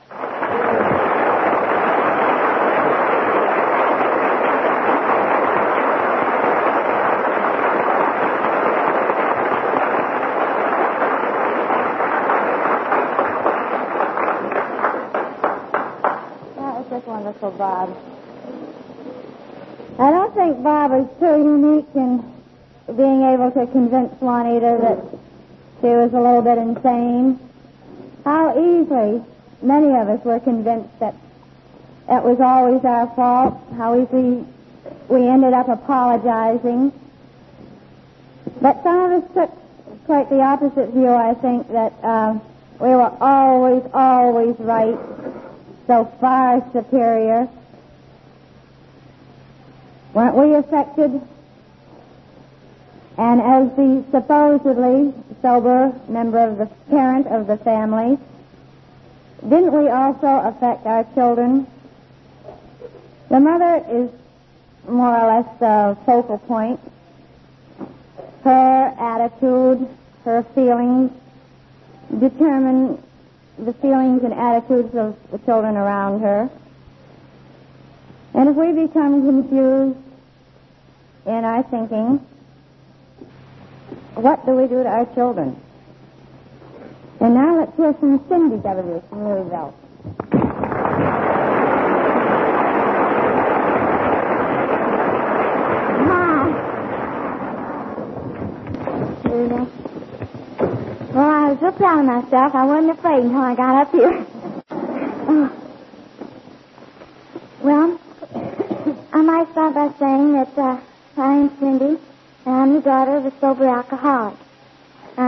Wonderful, Bob. I don't think Bob is too unique in being able to convince Juanita that she was a little bit insane. How easily many of us were convinced that it was always our fault, how easily we ended up apologizing. But some of us took quite the opposite view, I think, that uh, we were always, always right, so far superior. Weren't we affected? And as the supposedly sober member of the parent of the family, didn't we also affect our children? The mother is more or less the focal point. Her attitude, her feelings determine the feelings and attitudes of the children around her. And if we become confused in our thinking, what do we do to our children? And now let's hear from Cindy W. from Louisville. Well, I was so proud of myself, I wasn't afraid until I got up here. Oh. Well, I might start by saying that uh, I am Cindy, and I'm the daughter of a sober alcoholic. Uh,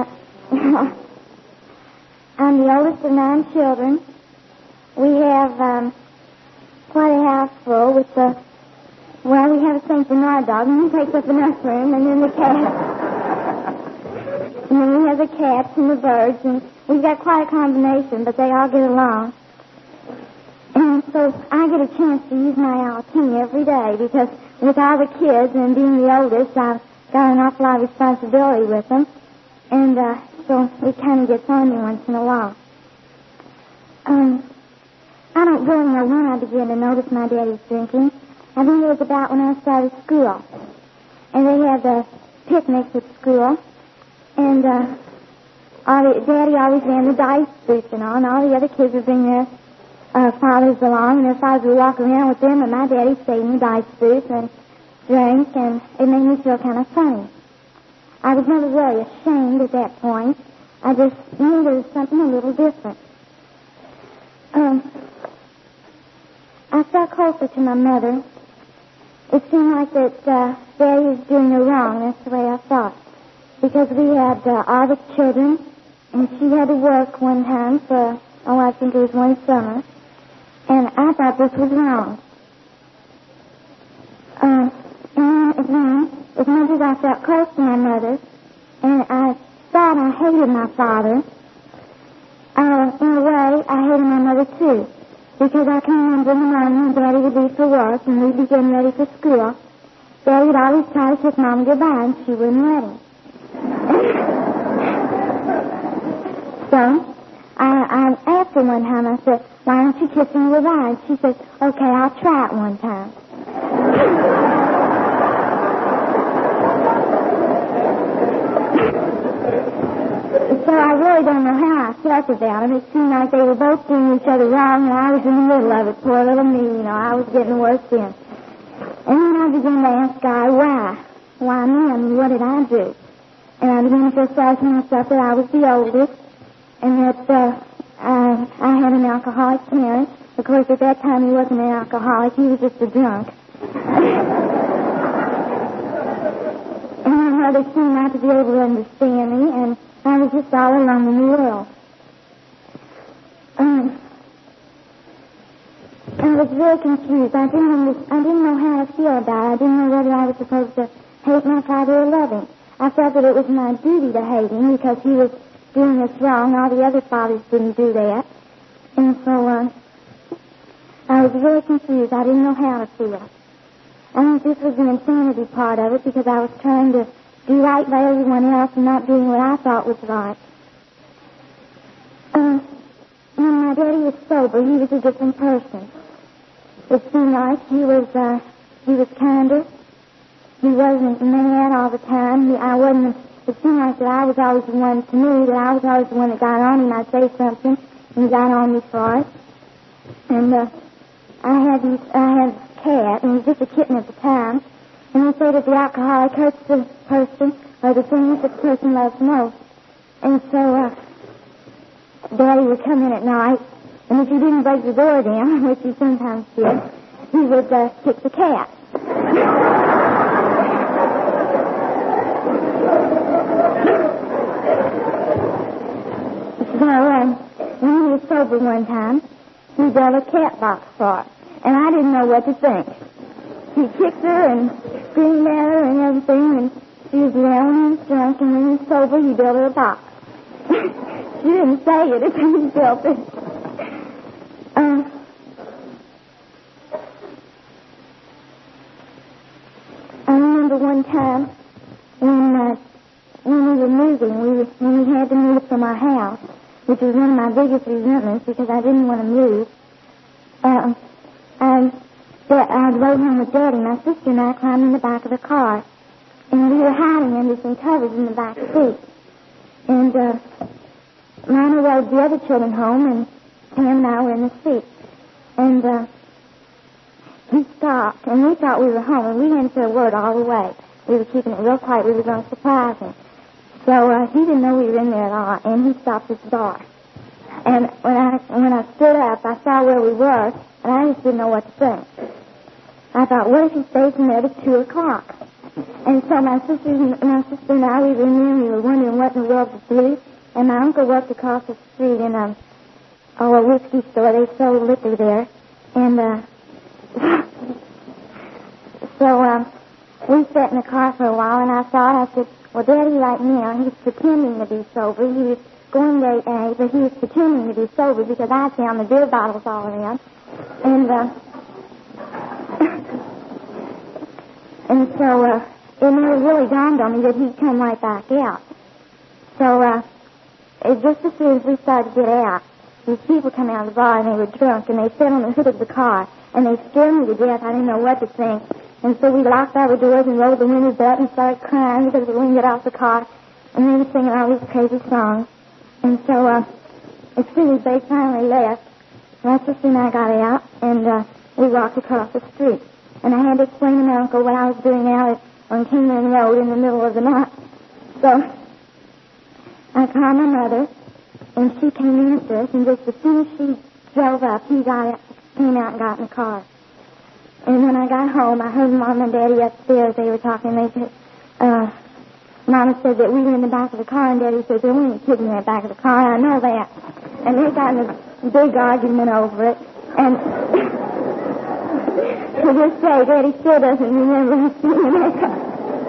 I'm the oldest of nine children. We have um, quite a house full with the, well, we have a Saint Bernard dog, and he takes up the nursery, and then the cat. And then we have the cats and the birds, and we've got quite a combination, but they all get along. And so I get a chance to use my Alteen every day, because with all the kids and being the oldest, I've got an awful lot of responsibility with them. And uh, so it kind of gets on me once in a while. Um, I don't really know when I began to notice my daddy's drinking. I think it was about when I started school. And they had the picnics at school. And uh, all the, Daddy always ran the dice booths and all, and all the other kids would bring their uh, fathers along, and their fathers would walk around with them, and my daddy stayed in the dice booth and drank, and it made me feel kind of funny. I was never really ashamed at that point. I just knew there was something a little different. Um, I felt closer to my mother. It seemed like that uh, Daddy was doing her wrong. That's the way I thought. Because we had uh, all the children, and she had to work one time for, oh, I think it was one summer, and I thought this was wrong. Uh, and again, as much as I felt close to my mother, and I thought I hated my father, uh, in a way, I hated my mother too, because I can remember in the morning when Daddy would leave for work, and we'd be getting ready for school, Daddy would always try to kiss Mama goodbye, and she wouldn't let him. So I, I asked her one time, I said, why don't you kiss me goodbye? And she said, okay, I'll try it one time. So I really don't know how I felt about them. It seemed like they were both doing each other wrong, and I was in the middle of it. Poor little me, you know, I was getting worse then. And then I began to ask God, why? Why me? I mean, what did I do? And I began to feel sorry for myself that I was the oldest, and that uh, I, I had an alcoholic parent. Of course, at that time, he wasn't an alcoholic. He was just a drunk. And my mother seemed not to be able to understand me, and I was just all alone in the world. Um, I was very confused. I didn't, under, I didn't know how to feel about it. I didn't know whether I was supposed to hate my father or love him. I felt that it was my duty to hate him because he was doing us wrong. All the other fathers didn't do that. And so uh, I was very confused. I didn't know how to feel. I think this was the insanity part of it because I was trying to do right by everyone else and not doing what I thought was right. Uh, when my daddy was sober, he was a different person. It seemed like he was, uh, he was kinder. He wasn't mad all the time. He, I wasn't, it seemed like that I was always the one to me, that I was always the one that got on him. I'd say something, and he got on me for it. And, uh, I had these, I had a cat, and he was just a kitten at the time. And they say that the alcoholic hurts the person, or the things that the person loves most. And so, uh, Daddy would come in at night, and if he didn't break the door down, which he sometimes did, he would, uh, kick the cat. So, um, when he was sober one time, he built a cat box for her, and I didn't know what to think. He kicked her and screamed at her and everything, and she was yelling and drunk, and when he was sober, he built her a box. She didn't say it until he built it. Uh, I remember one time when uh, when we were moving, we were, when we had to move from our house, which was one of my biggest resentments because I didn't want to move. Uh, I, I rode home with Daddy. My sister and I climbed in the back of the car, and we were hiding under some covers in the back seat. And uh, Mama rode the other children home, and Pam and I were in the seat. And uh, he stopped, and we thought we were home, and we didn't say a word all the way. We were keeping it real quiet. We were going to surprise him. So uh, he didn't know we were in there at all, and he stopped at the door. And when I when I stood up, I saw where we were, and I just didn't know what to think. I thought, what if he stays in there till two o'clock? And so my sister, my sister and I, we were in there, and we were wondering what in the world to do. And my uncle worked across the street in a, oh, a whiskey store. They sold liquor there. And uh, so um, we sat in the car for a while, and I thought, I said, well, Daddy, right now, he's pretending to be sober. He was going to A, but he was pretending to be sober because I found the beer bottles all around. And, uh, and so uh, it never really dawned on me that he'd come right back out. So uh, it, just as soon as we started to get out, these people come out of the bar, and they were drunk, and they sat on the hood of the car, and they scared me to death. I didn't know what to think. And so we locked our doors and rolled the windows up and started crying because we wouldn't get out the car. And they were singing all these crazy songs. And so uh, as soon as they finally left, my sister and I got out, and uh, we walked across the street. And I had to explain to my uncle what I was doing out on Kingman Road in the middle of the night. So I called my mother, and she came in after us, and just as soon as she drove up, he got out, came out and got in the car. And when I got home, I heard Mom and Daddy upstairs. They were talking. They said, uh, Mama said that we were in the back of the car, and Daddy said there weren't kids in the back of the car. I know that. And they got in a big argument over it. And to this day, Daddy still doesn't remember his seeing in that car.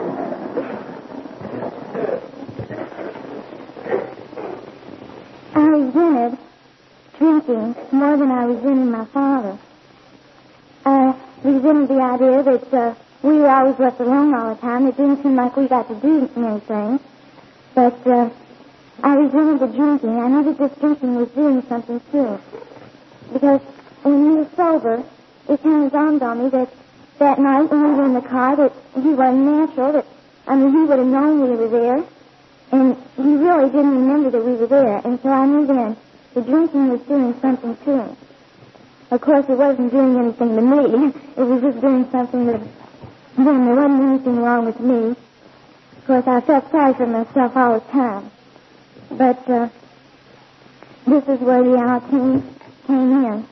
I resented drinking more than I resented my father. I resented the idea that uh, we were always left alone all the time. It didn't seem like we got to do anything. But uh, I resumed the drinking. I knew that this drinking was doing something to him. Because when he was sober, it kind of dawned on me that that night when we were in the car, that he wasn't natural, that, I mean, he would have known we were there, and he really didn't remember that we were there. And so I knew then the drinking was doing something to him. Of course, it wasn't doing anything to me. It was just doing something that, then there wasn't anything wrong with me. Of course, I felt sorry for myself all the time. But uh, this is where the hour came, came in.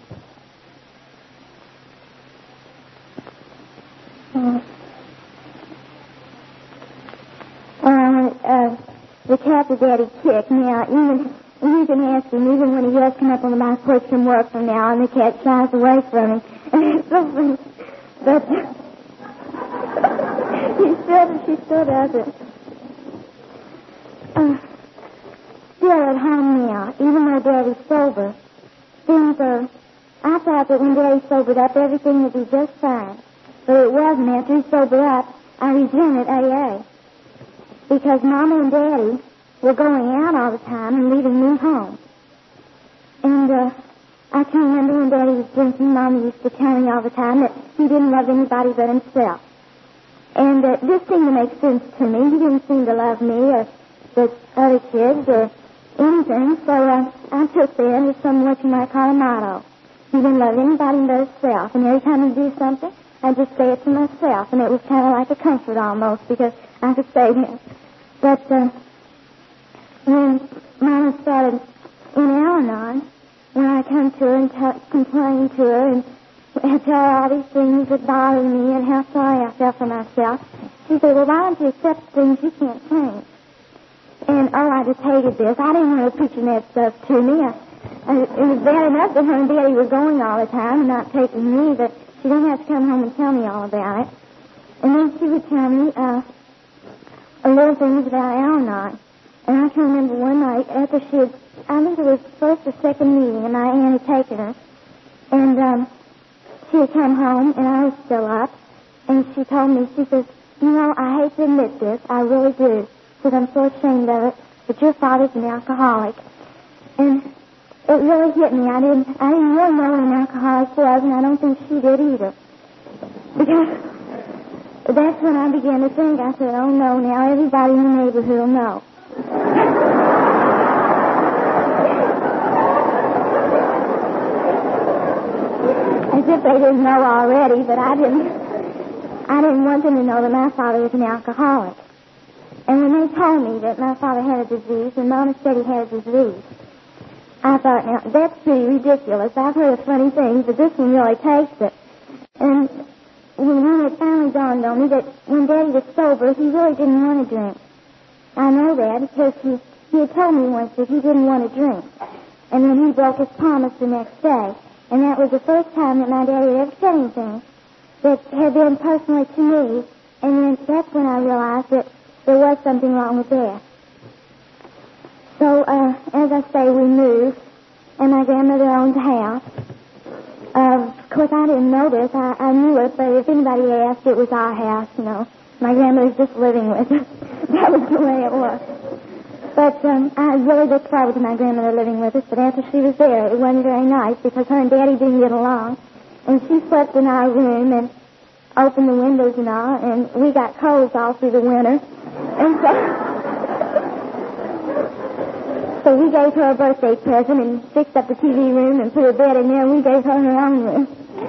Uh, uh, uh, the cat that Daddy kicked. Now, even you can ask him, even when he does come up on my porch from work from now on, the cat shies away from him. And it's so funny. But he still, she still does it. Uh, still at home now, even though Daddy's sober, things are, I thought that when Daddy sobered up, everything would be just fine. But it wasn't. After he sobered up, I resented A A. Because Mama and Daddy were going out all the time and leaving me home. And uh, I can remember when Daddy was drinking, Mama used to tell me all the time that he didn't love anybody but himself. And uh, this seemed to make sense to me. He didn't seem to love me or the other kids or anything. So uh, I took that as somewhat you might call a motto. He didn't love anybody but himself. And every time he'd do something, I'd just say it to myself. And it was kind of like a comfort almost because I could say it. But uh, when Mama started in Al-Anon, when I come to her and t- complain to her and tell her all these things that bother me and how sorry I felt for myself, she said, well, why don't you accept things you can't change? And, oh, I just hated this. I didn't want her preaching that stuff to me. I, I, it was bad enough that her and Daddy were going all the time and not taking me, but she didn't have to come home and tell me all about it. And then she would tell me uh, a little things about Al-Anon. And I can remember one night after she had, I think it was first or second meeting, and my aunt had taken her. And um, she had come home, and I was still up. And she told me, she says, you know, I hate to admit this, I really do. She said, I'm so ashamed of it, but your father's an alcoholic. And it really hit me. I didn't, I didn't really know what an alcoholic was, and I don't think she did either. Because that's when I began to think. I said, oh, no, now everybody in the neighborhood will know. As if they didn't know already, but I didn't, I didn't want them to know that my father was an alcoholic. And when they told me that my father had a disease, and Mama said he had a disease, I thought, now, that's pretty ridiculous. I've heard of funny things, but this one really takes it. And when it finally dawned on me that when Daddy was sober, he really didn't want to drink. I know that because he, he had told me once that he didn't want to drink. And then he broke his promise the next day. And that was the first time that my daddy had ever said anything that had been personally to me. And then that's when I realized that there was something wrong with Dad. So, uh, as I say, we moved, and my grandmother owned the house. Uh, of course, I didn't know this. I, I knew it, but if anybody asked, it was our house, you know. My grandmother's just living with us. That was the way it was. But um, I really looked forward to my grandmother living with us, but after she was there, it wasn't very nice because her and Daddy didn't get along. And she slept in our room and opened the windows and all, and we got colds all through the winter. And so... So we gave her a birthday present and fixed up the T V room and put her bed in there, and we gave her her own room.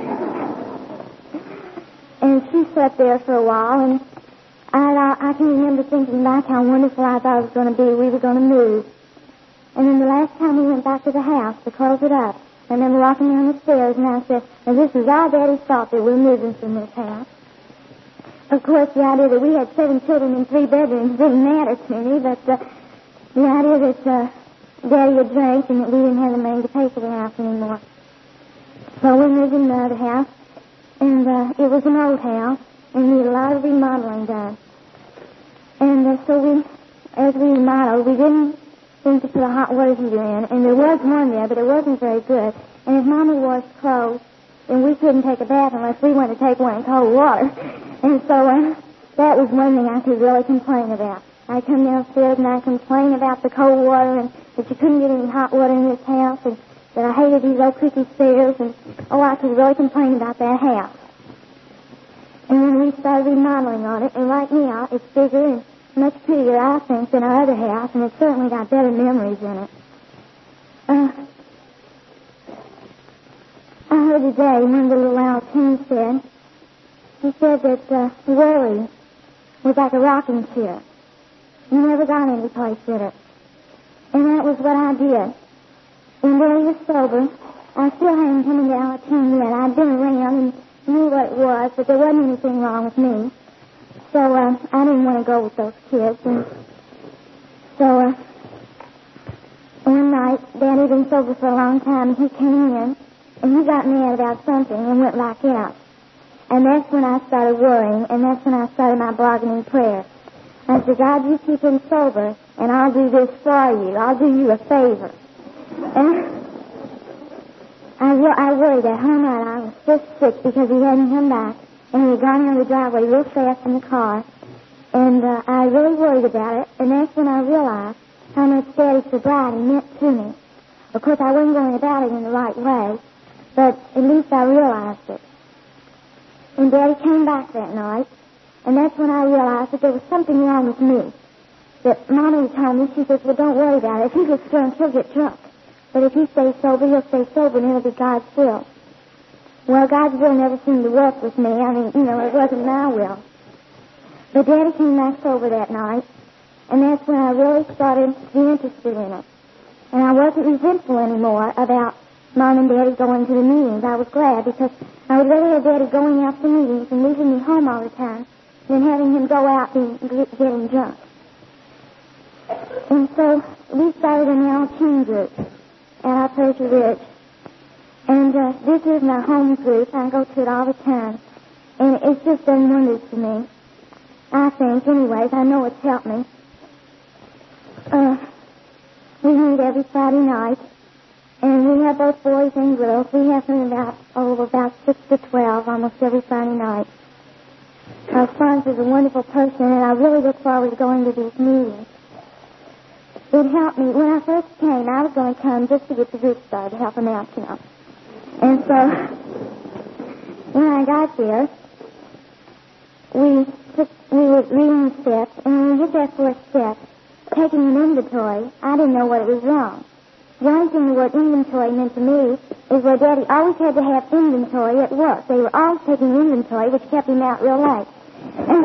And she slept there for a while, and I, I can remember thinking back how wonderful I thought it was going to be. We were going to move. And then the last time we went back to the house to close it up, I remember walking down the stairs, and I said, now this is our Daddy's fault that we're moving from this house. Of course, the idea that we had seven children in three bedrooms didn't matter to me, but uh, the idea that... Uh, Daddy had drank and that we didn't have the money to pay for the house anymore. So we moved in the other house, and uh, it was an old house, and needed a lot of remodeling done. And uh, so we, as we remodeled, we didn't think to put a hot water heater in, and there was one there, but it wasn't very good. And if Mama washed clothes, then we couldn't take a bath unless we went to take one in cold water. And so uh, that was one thing I could really complain about. I come downstairs and I complain about the cold water and that you couldn't get any hot water in this house and that I hated these old creaky stairs and, oh, I could really complain about that house. And then we started remodeling on it, and right now it's bigger and much prettier, I think, than our other house, and it's certainly got better memories in it. Uh, I heard today one of the little Al Toon said, he said that uh, worry was like a rocking chair. You never got any place in it. And that was what I did. When Billy was sober, I still hadn't come into Al Toon yet. I'd been around and knew what it was, but there wasn't anything wrong with me. So uh, I didn't want to go with those kids. And so uh, one night, Dad had been sober for a long time, and he came in, and he got mad about something and went back out. And that's when I started worrying, and that's when I started my bargaining prayer. I said, God, you keep him sober, and I'll do this for you. I'll do you a favor. And I, I worried that whole night. I was so sick because he hadn't come back, and he had gone down the driveway real fast in the car. And uh, I really worried about it, and that's when I realized how much Daddy's sobriety meant to me. Of course, I wasn't going about it in the right way, but at least I realized it. And Daddy came back that night, and that's when I realized that there was something wrong with me. That Mommy told me, she says, well, don't worry about it. If he gets drunk, he'll get drunk. But if he stays sober, he'll stay sober, and it'll be God's will. Well, God's will never seemed to work with me. I mean, you know, it wasn't my will. But Daddy came back sober that night, and that's when I really started to be interested in it. And I wasn't resentful anymore about Mom and Daddy going to the meetings. I was glad because I would rather have Daddy going out to meetings and leaving me home all the time than having him go out and getting drunk. And so we started an Al Toon group at our Persia Ridge. And uh, this is my home group. I go to it all the time. And it's just done wonders to me. I think, anyways. I know it's helped me. Uh, we meet every Friday night. And we have both boys and girls. We have them about, oh, about six to twelve almost every Friday night. Our sponsor's a wonderful person, and I really look forward to going to these meetings. It helped me. When I first came, I was going to come just to get the group started, to help them out, you know. And so, when I got there, we took, we were reading steps, and when we did that first step, taking an inventory, I didn't know what was wrong. The only thing the word inventory meant to me is where Daddy always had to have inventory at work. They were always taking inventory, which kept him out real late. And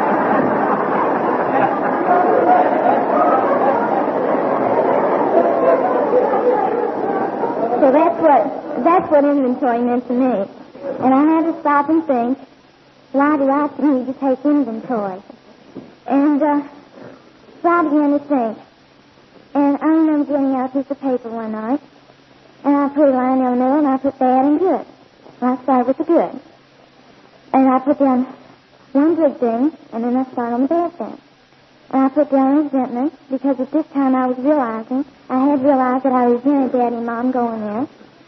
so that's what that's what inventory meant to me. And I had to stop and think, why do I need to take inventory? And uh, so I began to think. And I remember getting out a piece of paper one night, and I put a line down the middle, and I put bad and good. And I started with the good. And I put down one good thing, and then I started on the bad thing. And I put down resentment, because at this time I was realizing, I had realized that I resented Daddy and Mom going there.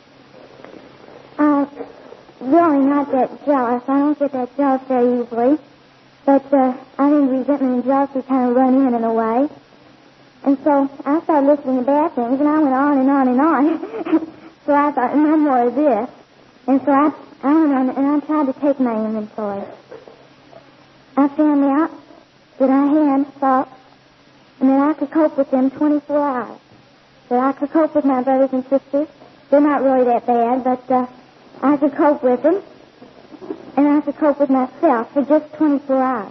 Uh, really not that jealous. I don't get that jealous very easily. But uh, I think resentment and jealousy kind of run in in a way. And so I started listening to bad things, and I went on and on and on. So I thought, no more of this. And so I, I went on, and I tried to take my inventory. I found out that I had thoughts, and that I could cope with them twenty-four hours. That I could cope with my brothers and sisters. They're not really that bad, but uh, I could cope with them, and I could cope with myself for just twenty-four hours.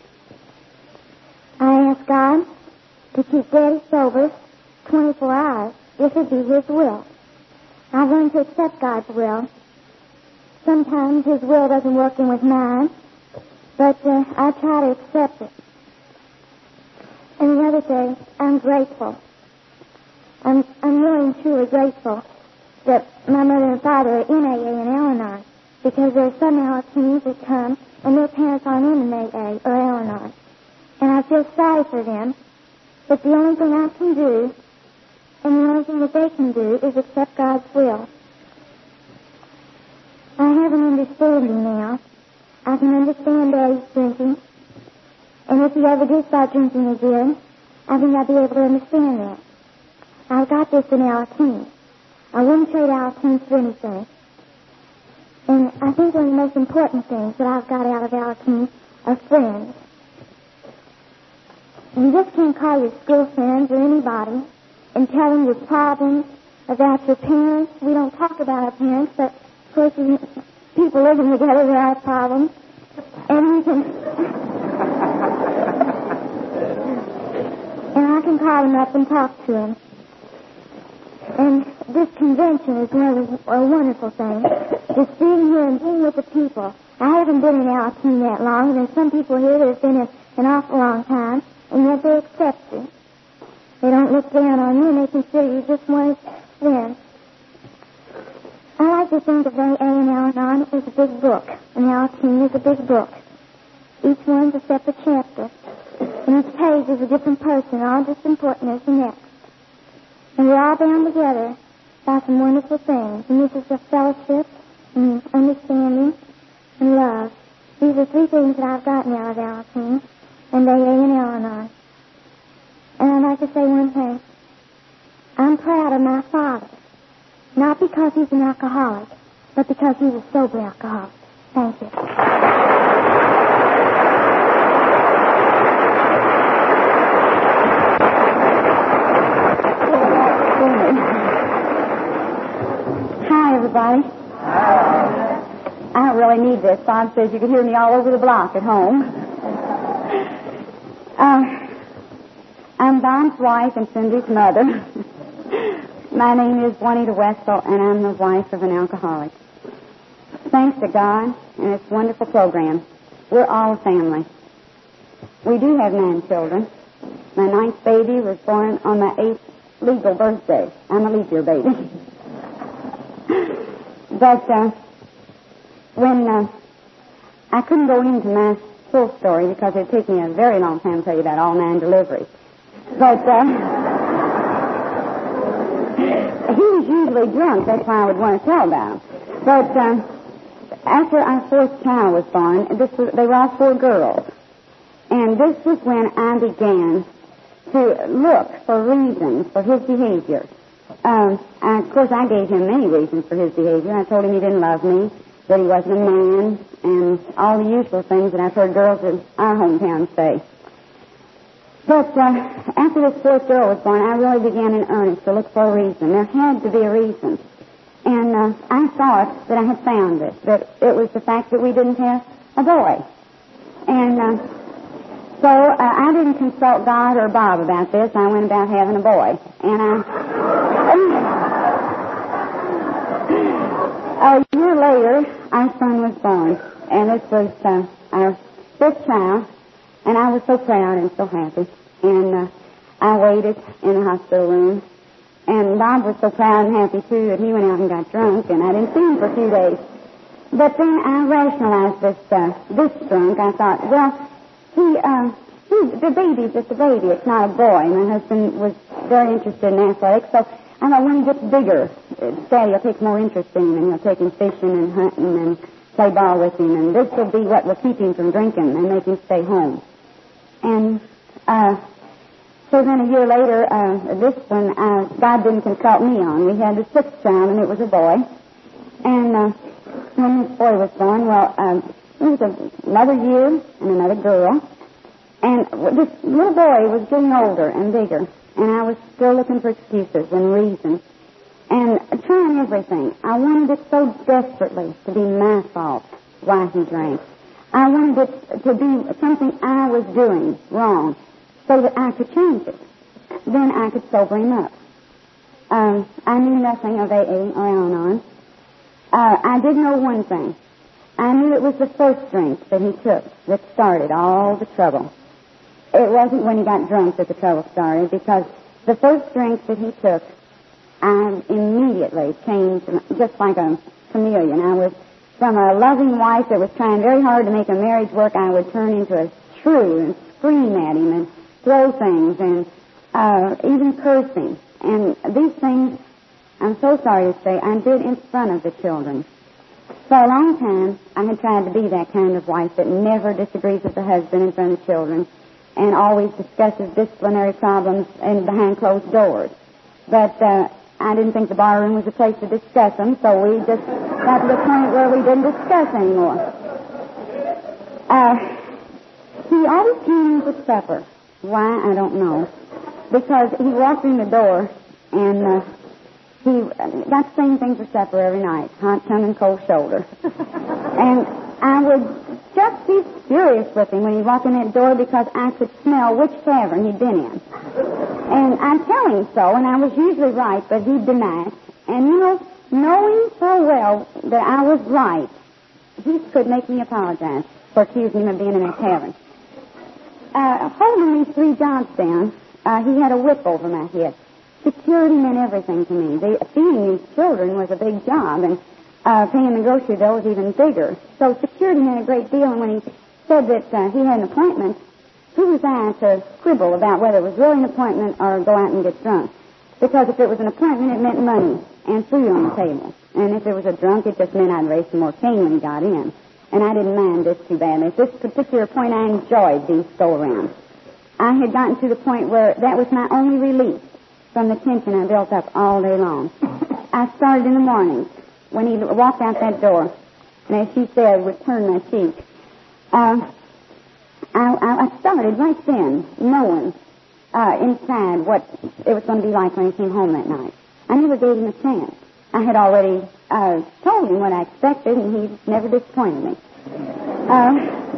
I asked God to keep Daddy sober twenty-four hours if it be His will. I've learned to accept God's will. Sometimes His will doesn't work in with mine, but uh, I try to accept it. And the other thing, I'm grateful. I'm, I'm really and truly grateful that my mother and father are in A A and Al-Anon, because there are some Al-Anoans that come and their parents aren't in A A or Al-Anon. And I feel sorry for them. But the only thing I can do, and the only thing that they can do, is accept God's will. I have an understanding now. I can understand Daddy's drinking. And if he ever did start drinking again, I think I'd be able to understand that. I've got this in Alateen. I wouldn't trade Alateen for anything. And I think one of the most important things that I've got out of Alateen are friends. You just can't call your school friends or anybody and tell them your problems about your parents. We don't talk about our parents, but of course, people living together, there are problems. And we can... and I can call them up and talk to them. And this convention is one of the, a wonderful thing. Just being here and being with the people. I haven't been in Alateen that long, and there's some people here that have been in an awful long time, and yet they accept you. They don't look down on you, and they consider you just one of them. I like to think of A and Al-Anon as a big book, and Alateen is a big book. Each one's a separate chapter, and each page is a different person, all just important as the next. And we're all bound together by some wonderful things, and this is a fellowship, and understanding, and love. These are three things that I've gotten out of Alateen, and A A and Al-Anon. And I'd like to say one thing. I'm proud of my father, not because he's an alcoholic, but because he's a sober alcoholic. Thank you. Hi, everybody. I don't really need this. Bob says you can hear me all over the block at home. Uh, I'm Don's wife and Cindy's mother. My name is Juanita Wessel, and I'm the wife of an alcoholic. Thanks to God and its wonderful program, we're all a family. We do have nine children. My ninth baby was born on my eighth legal birthday. I'm a leap year baby. But uh, when uh, I couldn't go into my full story because it'd take me a very long time to tell you about all nine deliveries. But uh, he was usually drunk. That's why I would want to tell about him. But uh, after our fourth child was born, this was, they were all four girls. And this was when I began to look for reasons for his behavior. Um, and of course, I gave him many reasons for his behavior. I told him he didn't love me, that he wasn't a man, and all the usual things that I've heard girls in our hometown say. But uh, after this fourth girl was born, I really began in earnest to look for a reason. There had to be a reason. And uh, I thought that I had found it, that it was the fact that we didn't have a boy. And uh, so uh, I didn't consult God or Bob about this. I went about having a boy. And I... a year later, our son was born. And this was uh, our fifth child. And I was so proud and so happy. And uh, I waited in the hospital room. And Bob was so proud and happy, too, that he went out and got drunk, and I didn't see him for a few days. But then I rationalized this uh, this drunk. I thought, well, he, uh, he, the baby's just a baby. It's not a boy. My husband was very interested in athletics, so I thought when he gets bigger, Daddy will take more interest in him, and he'll take him fishing and hunting and play ball with him, and this will be what will keep him from drinking and make him stay home. And uh, so then a year later, uh, this one, uh, God didn't consult me on. We had the sixth child, and it was a boy. And uh, when this boy was born, well, um, it was a, another year and another girl. And this little boy was getting older and bigger, and I was still looking for excuses and reasons and trying everything. I wanted it so desperately to be my fault why he drank. I wanted it to be something I was doing wrong so that I could change it. Then I could sober him up. Um, I knew nothing of A A or Al-Anon. Uh, I did know one thing. I knew it was the first drink that he took that started all the trouble. It wasn't when he got drunk that the trouble started, because the first drink that he took, I immediately changed just like a chameleon. I was from a loving wife that was trying very hard to make a marriage work, I would turn into a shrew and scream at him and throw things and uh, even cursing. And these things, I'm so sorry to say, I did in front of the children. For a long time, I I had tried to be that kind of wife that never disagrees with the husband in front of children and always discusses disciplinary problems in behind closed doors. But uh, I didn't think the barroom was a place to discuss them, so we just got to the point where we didn't discuss anymore. Uh, he always came in for supper. Why, I don't know. Because he walked in the door and uh, he got the same thing for supper every night, hot tongue and cold shoulder. And I would just be furious with him when he'd walk in that door because I could smell which tavern he'd been in. And I'd tell him so, and I was usually right, but he'd deny it. And, you know, knowing so well that I was right, he could make me apologize for accusing him of being in that tavern. Uh, holding these three jobs down, uh, he had a whip over my head. Security meant everything to me. The, feeding these children was a big job, and uh, paying the grocery bill was even bigger. So security meant a great deal, and when he said that uh, he had an appointment, who was I to scribble about whether it was really an appointment or go out and get drunk? Because if it was an appointment, it meant money and food on the table. And if it was a drunk, it just meant I'd raise some more cane when he got in. And I didn't mind this too badly. At this particular point, I enjoyed these go-arounds. I had gotten to the point where that was my only relief from the tension I built up all day long. I started in the mornings when he walked out that door, and as she said, would turn my cheek. Uh, I, I started right then, knowing uh, inside what it was going to be like when he came home that night. I never gave him a chance. I had already uh, told him what I expected, and he never disappointed me. Uh,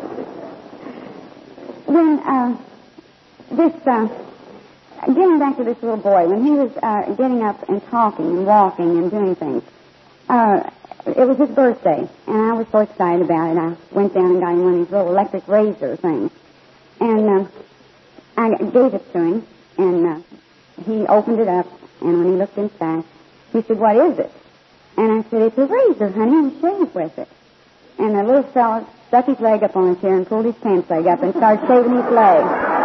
when uh, this, uh, getting back to this little boy, when he was uh, getting up and talking and walking and doing things, uh, it was his birthday, and I was so excited about it. I went down and got him one of these little electric razor things, and uh, I gave it to him, and uh, he opened it up, and when he looked inside, he said, "What is it?" And I said, "It's a razor, honey, and shave with it." And the little fellow stuck his leg up on a chair and pulled his pants leg up and started shaving his leg.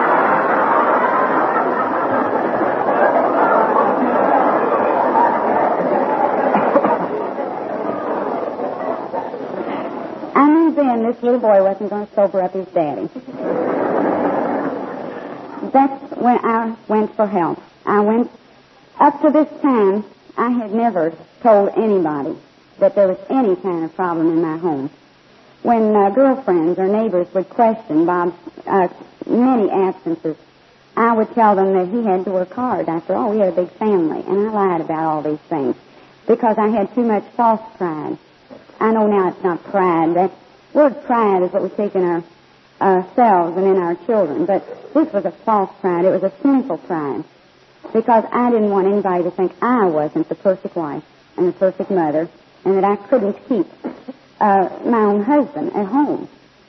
I knew then this little boy wasn't going to sober up his daddy. That's when I went for help. I went, up to this time, I had never told anybody that there was any kind of problem in my home. When uh, girlfriends or neighbors would question Bob's uh, many absences, I would tell them that he had to work hard. After all, we had a big family, and I lied about all these things because I had too much false pride. I know now it's not pride. That word pride is what we take in our ourselves and in our children, but this was a false pride. It was a sinful pride because I didn't want anybody to think I wasn't the perfect wife and the perfect mother and that I couldn't keep uh, my own husband at home.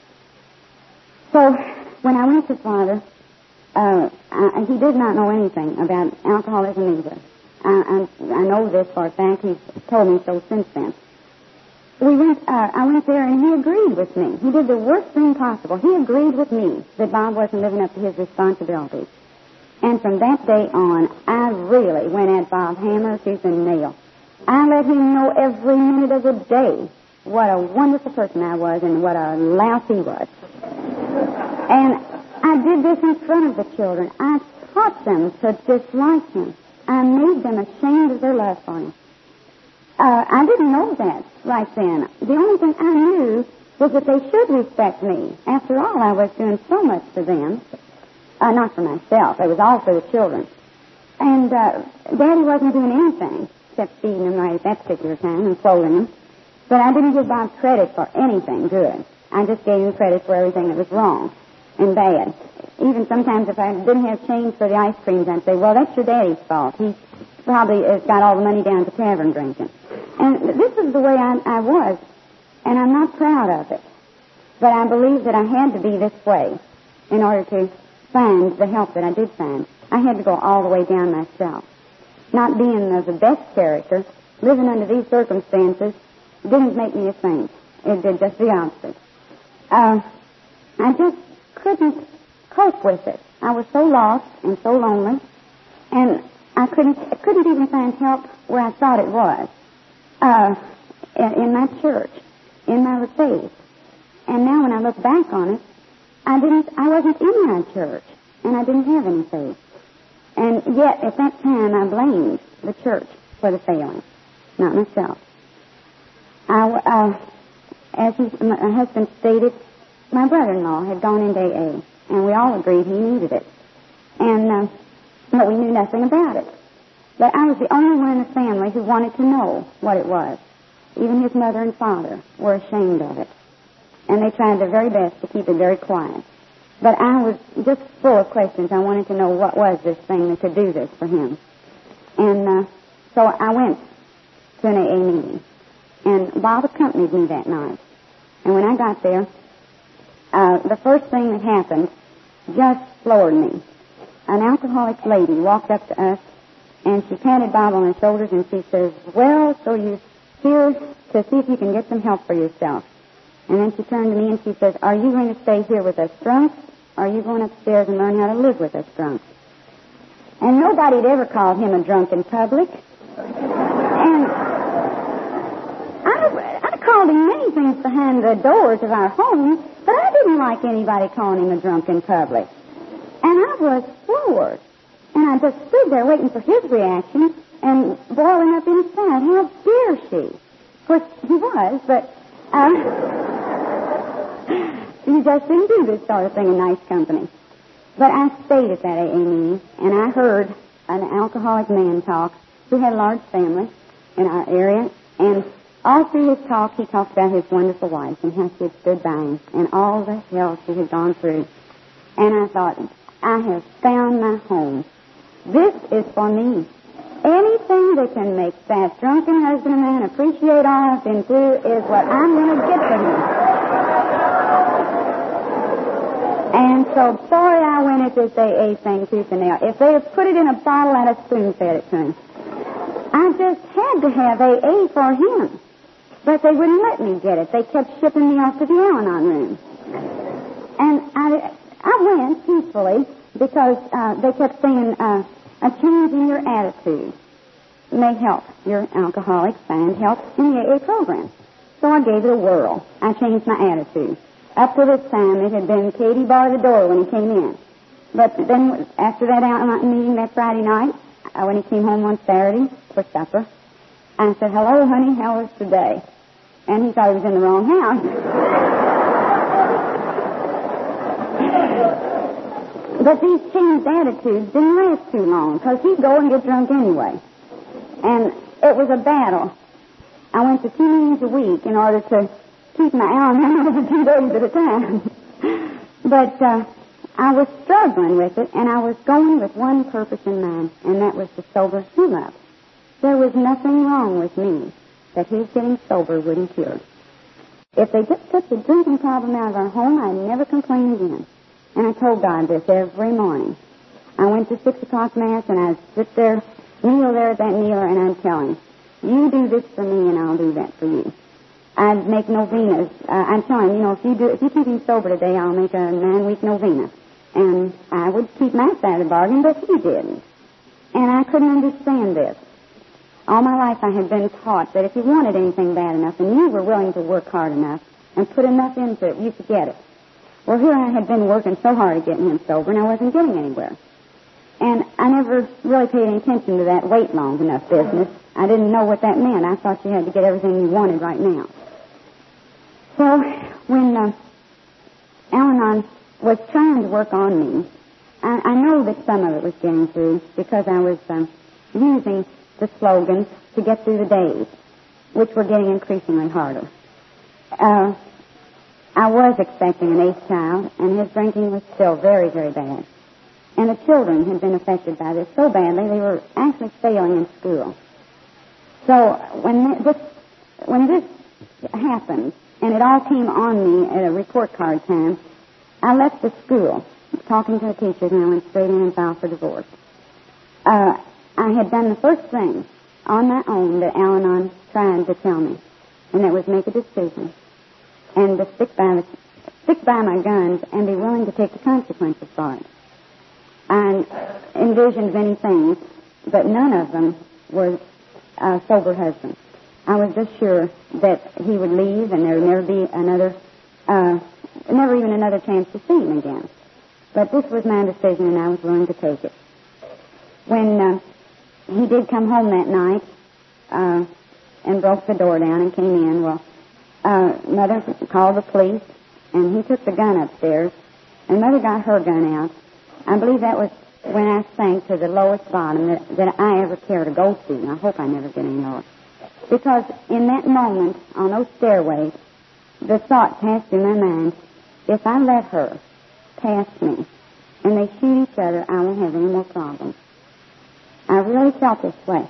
So when I went to Father, uh, I, he did not know anything about alcoholism either. I, I, I know this for a fact. He's told me so since then. We went. Uh, I went there, and he agreed with me. He did the worst thing possible. He agreed with me that Bob wasn't living up to his responsibilities. And from that day on, I really went at Bob hammer, tooth, and nail. I let him know every minute of the day what a wonderful person I was and what a louse he was. And I did this in front of the children. I taught them to dislike him. I made them ashamed of their love for him. Uh, I didn't know that right then. The only thing I knew was that they should respect me. After all, I was doing so much for them. Uh, not for myself. It was all for the children. And uh, Daddy wasn't doing anything except feeding them right at that particular time and clothing them. But I didn't give Bob credit for anything good. I just gave him credit for everything that was wrong and bad. Even sometimes if I didn't have change for the ice creams, I'd say, well, that's your daddy's fault. He probably has got all the money down to tavern drinking. And this is the way I, I was, and I'm not proud of it. But I believe that I had to be this way in order to find the help that I did find. I had to go all the way down myself. Not being of the best character, living under these circumstances, didn't make me a saint. It did just the opposite. Uh, I just couldn't cope with it. I was so lost and so lonely, and I couldn't I couldn't even find help where I thought it was. Uh, in, in my church, in my faith, And now when I look back on it, I didn't, I wasn't in my church, and I didn't have any faith. And yet, at that time, I blamed the church for the failing, not myself. I, uh, as his, my husband stated, my brother-in-law had gone into A A, and we all agreed he needed it. And, uh, but we knew nothing about it. But I was the only one in the family who wanted to know what it was. Even his mother and father were ashamed of it. And they tried their very best to keep it very quiet. But I was just full of questions. I wanted to know what was this thing that could do this for him. And uh, so I went to an A A meeting. And Bob accompanied me that night. And when I got there, uh, the first thing that happened just floored me. An alcoholic lady walked up to us, and she patted Bob on the shoulders, and she says, "Well, so you're here to see if you can get some help for yourself." And then she turned to me and she says, "Are you going to stay here with us drunks, or are you going upstairs and learn how to live with us drunks?" And nobody had ever called him a drunk in public. And I, I called him many things behind the doors of our home, but I didn't like anybody calling him a drunk in public. And I was floored. And I just stood there waiting for his reaction and boiling up inside. How dare she? Of course, he was, but uh, you just didn't do this sort of thing in nice company. But I stayed at that A A meeting, and I heard an alcoholic man talk who had a large family in our area, and all through his talk, he talked about his wonderful wife and how she had stood by him and all the hell she had gone through. And I thought, I have found my home. This is for me. Anything that can make that drunken husband and man appreciate all I've been through is what I'm going to get for him. And so, boy, I went at this A A thing tooth and nail. If they had put it in a bottle, I'd have spoon-fed it to him. I just had to have A A for him. But they wouldn't let me get it. They kept shipping me off to the Al-Anon room. And I, I went peacefully because uh, they kept saying uh, a change in your attitude may help your alcoholics find help in the A A program. So I gave it a whirl. I changed my attitude. Up to this time, it had been Katie bar the door when he came in. But then after that Al-Anon meeting that Friday night, uh, when he came home on Saturday for supper, I said, "Hello, honey, how was today?" And he thought he was in the wrong house. But these changed attitudes didn't last too long, because he'd go and get drunk anyway. And it was a battle. I went to two meetings a week in order to keep my Al-Anon over two days at a time. But uh, I was struggling with it, and I was going with one purpose in mind, and that was to sober him up. There was nothing wrong with me that his getting sober wouldn't cure. If they just took the drinking problem out of our home, I'd never complain again. And I told God this every morning. I went to six o'clock Mass, and I'd sit there, kneel there at that kneeler, and I'd tell him, "You do this for me, and I'll do that for you." I'd make novenas. Uh, I'd tell him, you know, if you do, if you keep him sober today, I'll make a nine-week novena. And I would keep my side of the bargain, but he didn't. And I couldn't understand this. All my life I had been taught that if you wanted anything bad enough and you were willing to work hard enough and put enough into it, you could get it. Well, here I had been working so hard at getting him sober, and I wasn't getting anywhere. And I never really paid any attention to that wait long enough business. I didn't know what that meant. I thought you had to get everything you wanted right now. So when uh, Al-Anon was trying to work on me, I, I know that some of it was getting through because I was um, using the slogans to get through the days, which were getting increasingly harder. Uh, I was expecting an eighth child, and his drinking was still very, very bad. And the children had been affected by this so badly they were actually failing in school. So when this when this happened, and it all came on me at a report card time, I left the school, talking to the teachers, and I went straight in and filed for divorce. Uh, I had done the first thing on my own that Al-Anon tried to tell me, and that was make a decision and to stick by the, stick by my guns and be willing to take the consequences for it. I envisioned many things, but none of them were a sober husband. I was just sure that he would leave and there would never be another uh, never even another chance to see him again. But this was my decision, and I was willing to take it. When uh, he did come home that night uh, and broke the door down and came in, well, uh, Mother called the police, and he took the gun upstairs, and Mother got her gun out. I believe that was when I sank to the lowest bottom that, that I ever care to go to, and I hope I never get any lower. Because in that moment, on those stairways, the thought passed through my mind, if I let her pass me and they shoot each other, I won't have any more problems. I really felt this way.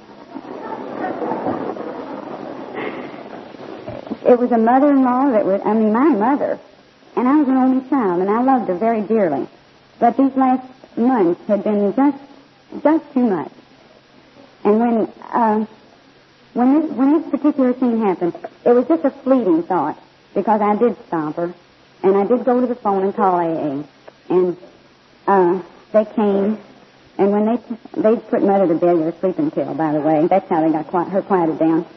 It was a mother-in-law that was, I mean, my mother, and I was an only child, and I loved her very dearly. But these last months had been just, just too much. And when, uh, when this, when this particular thing happened, it was just a fleeting thought, because I did stop her, and I did go to the phone and call A A. And, uh, they came, and when they, they put Mother to bed with a sleeping pill, by the way. That's how they got quiet, her quieted down.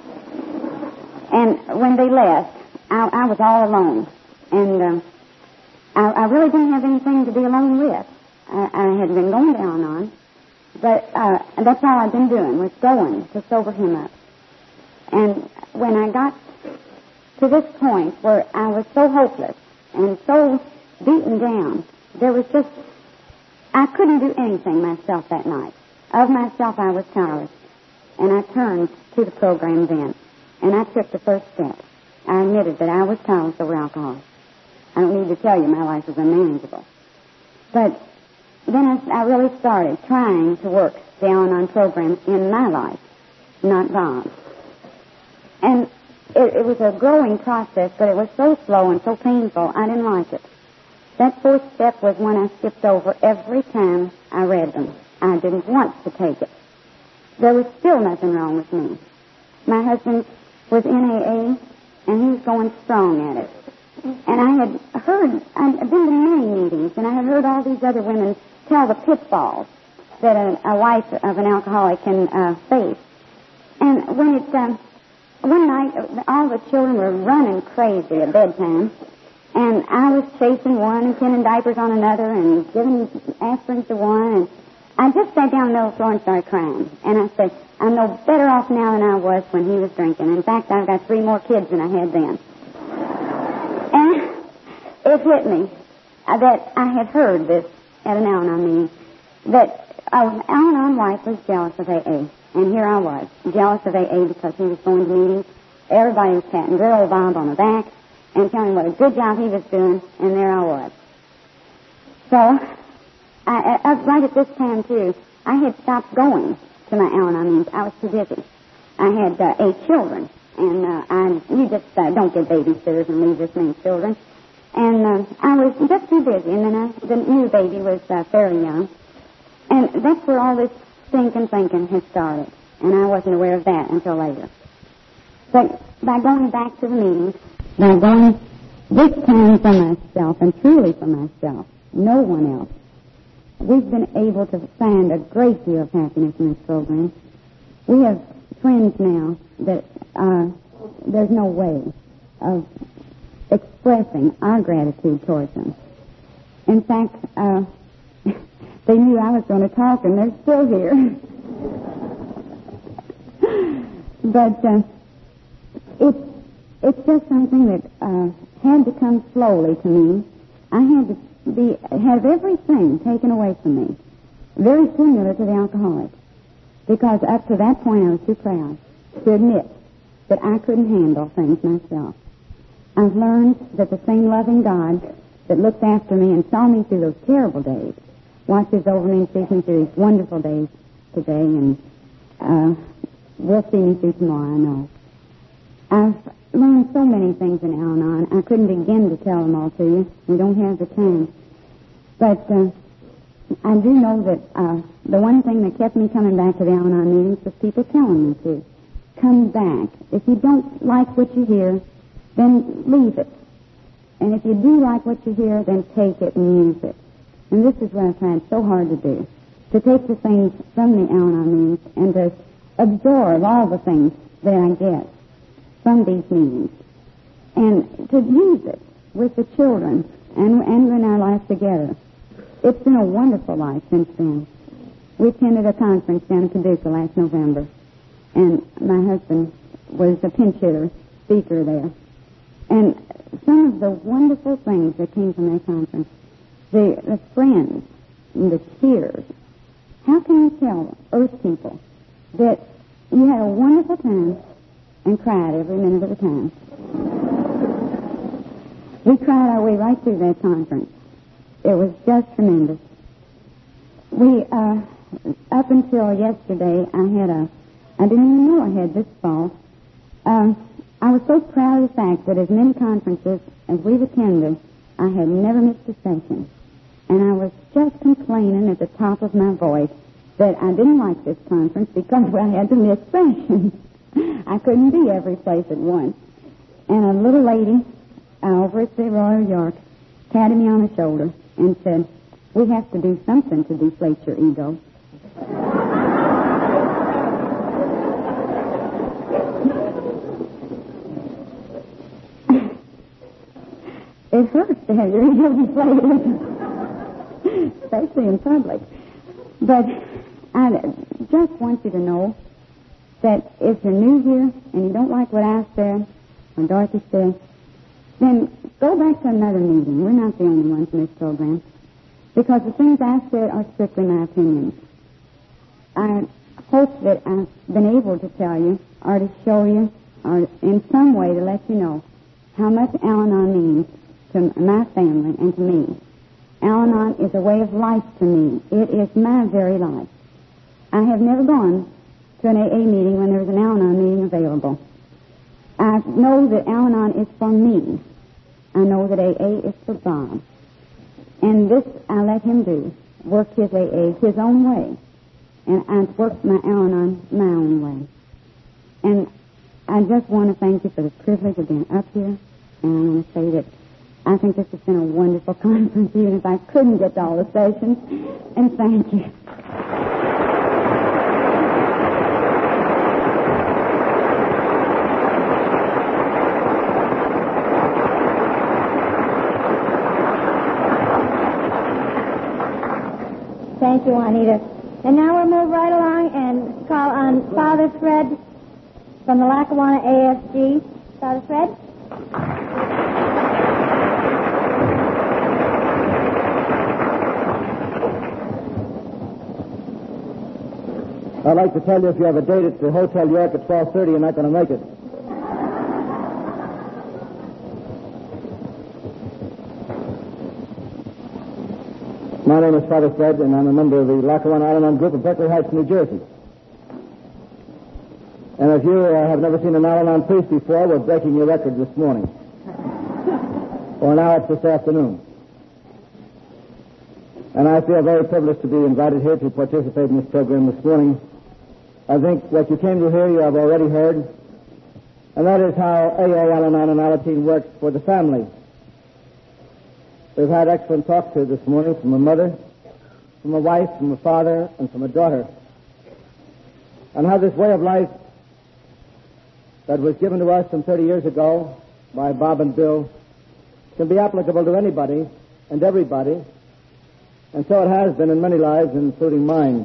And when they left, I, I was all alone. And, um, I, I really didn't have anything to be alone with. I, I had been going to Al-Anon, but uh, that's all I'd been doing, was going to sober him up. And when I got to this point where I was so hopeless and so beaten down, there was just, I couldn't do anything myself that night. Of myself, I was powerless. And I turned to the program then, and I took the first step. I admitted that I was powerless over alcohol. I don't need to tell you my life was unmanageable. But then I, I really started trying to work the Al-Anon program in my life, not Bob's. And it, it was a growing process, but it was so slow and so painful, I didn't like it. That fourth step was one I skipped over every time I read them. I didn't want to take it. There was still nothing wrong with me. My husband was in A A, and he was going strong at it. And I had heard, I'd been to many meetings, and I had heard all these other women tell the pitfalls that a, a wife of an alcoholic can uh, face. And when it, um, one night, all the children were running crazy at bedtime, and I was chasing one and pinning diapers on another and giving aspirin to one, and I just sat down in the middle of the floor and started crying. And I said, I'm no better off now than I was when he was drinking. In fact, I've got three more kids than I had then. And it hit me that I had heard this at an Al-Anon meeting, that an Al-Anon wife was jealous of A A. And here I was, jealous of A A because he was going to meetings. Everybody was patting good old Bob on the back and telling what a good job he was doing, and there I was. So, I, I, right at this time, too, I had stopped going to my Al-Anon meetings. I was too busy. I had uh, eight children. And uh, I, you just uh, don't get babysitters and leave this many children. And uh, I was just too busy. And then I, the new baby was uh, fairly young. And that's where all this thinking, thinking had started. And I wasn't aware of that until later. But by going back to the meetings, by going this time for myself and truly for myself, no one else, we've been able to find a great deal of happiness in this program. We have friends now that uh, there's no way of expressing our gratitude towards them. In fact, uh, they knew I was going to talk, and they're still here. But uh, it's it's just something that uh, had to come slowly to me. I had to be have everything taken away from me, very similar to the alcoholic. Because up to that point, I was too proud to admit that I couldn't handle things myself. I've learned that the same loving God that looked after me and saw me through those terrible days watches over me and sees me through these wonderful days today, and uh, will see me through tomorrow, I know. I've learned so many things in Al-Anon. I couldn't begin to tell them all to you. We don't have the time. But uh, I do know that uh, the one thing that kept me coming back to the Al-Anon meetings was people telling me to. Come back. If you don't like what you hear, then leave it. And if you do like what you hear, then take it and use it. And this is what I've tried so hard to do, to take the things from the Al-Anon meetings and to absorb all the things that I get from these meetings and to use it with the children and, and in our life together. It's been a wonderful life since then. We attended a conference down in Paducah last November, and my husband was a pinch hitter speaker there. And some of the wonderful things that came from that conference, the, the friends and the tears. How can you tell earth people that you had a wonderful time and cried every minute of the time? We cried our way right through that conference. It was just tremendous. We, uh, up until yesterday, I had a, I didn't even know I had this fault. Um, I was so proud of the fact that as many conferences as we've attended, I had never missed a session. And I was just complaining at the top of my voice that I didn't like this conference because I had to miss sessions. I couldn't be every place at once. And a little lady uh, over at the Royal York patted me on the shoulder and said, "We have to do something to deflate your ego." It hurts to have your ego deflated, especially in public. But I just want you to know that if you're new here and you don't like what I said or Dorothy said, then go back to another meeting. We're not the only ones in this program. Because the things I said are strictly my opinions. I hope that I've been able to tell you or to show you or in some way to let you know how much Al-Anon means to my family and to me. Al-Anon is a way of life to me. It is my very life. I have never gone to an A A meeting when there was an Al-Anon meeting available. I know that Al-Anon is for me. I know that A A is for Bob. And this I let him do, work his A A his own way. And I worked my Al-Anon my own way. And I just want to thank you for the privilege of being up here. And I want to say that I think this has been a wonderful conference, even if I couldn't get to all the sessions. And thank you. Thank you, Juanita. And now we'll move right along and call on Father Fred from the Lackawanna A F G. Father Fred? I'd like to tell you if you have a date at the Hotel York at twelve thirty, you're not going to make it. My name is Father Fred, and I'm a member of the Lackawanna Al-Anon group of Berkeley Heights, New Jersey. And if you uh, have never seen an Al-Anon priest before, we're breaking your record this morning. Or now it's this afternoon. And I feel very privileged to be invited here to participate in this program this morning. I think what you came to hear you have already heard, and that is how A A, Al-Anon, and Alateen works for the family. We've had excellent talks here this morning from a mother, from a wife, from a father, and from a daughter. And how this way of life that was given to us some thirty years ago by Bob and Bill can be applicable to anybody and everybody. And so it has been in many lives, including mine.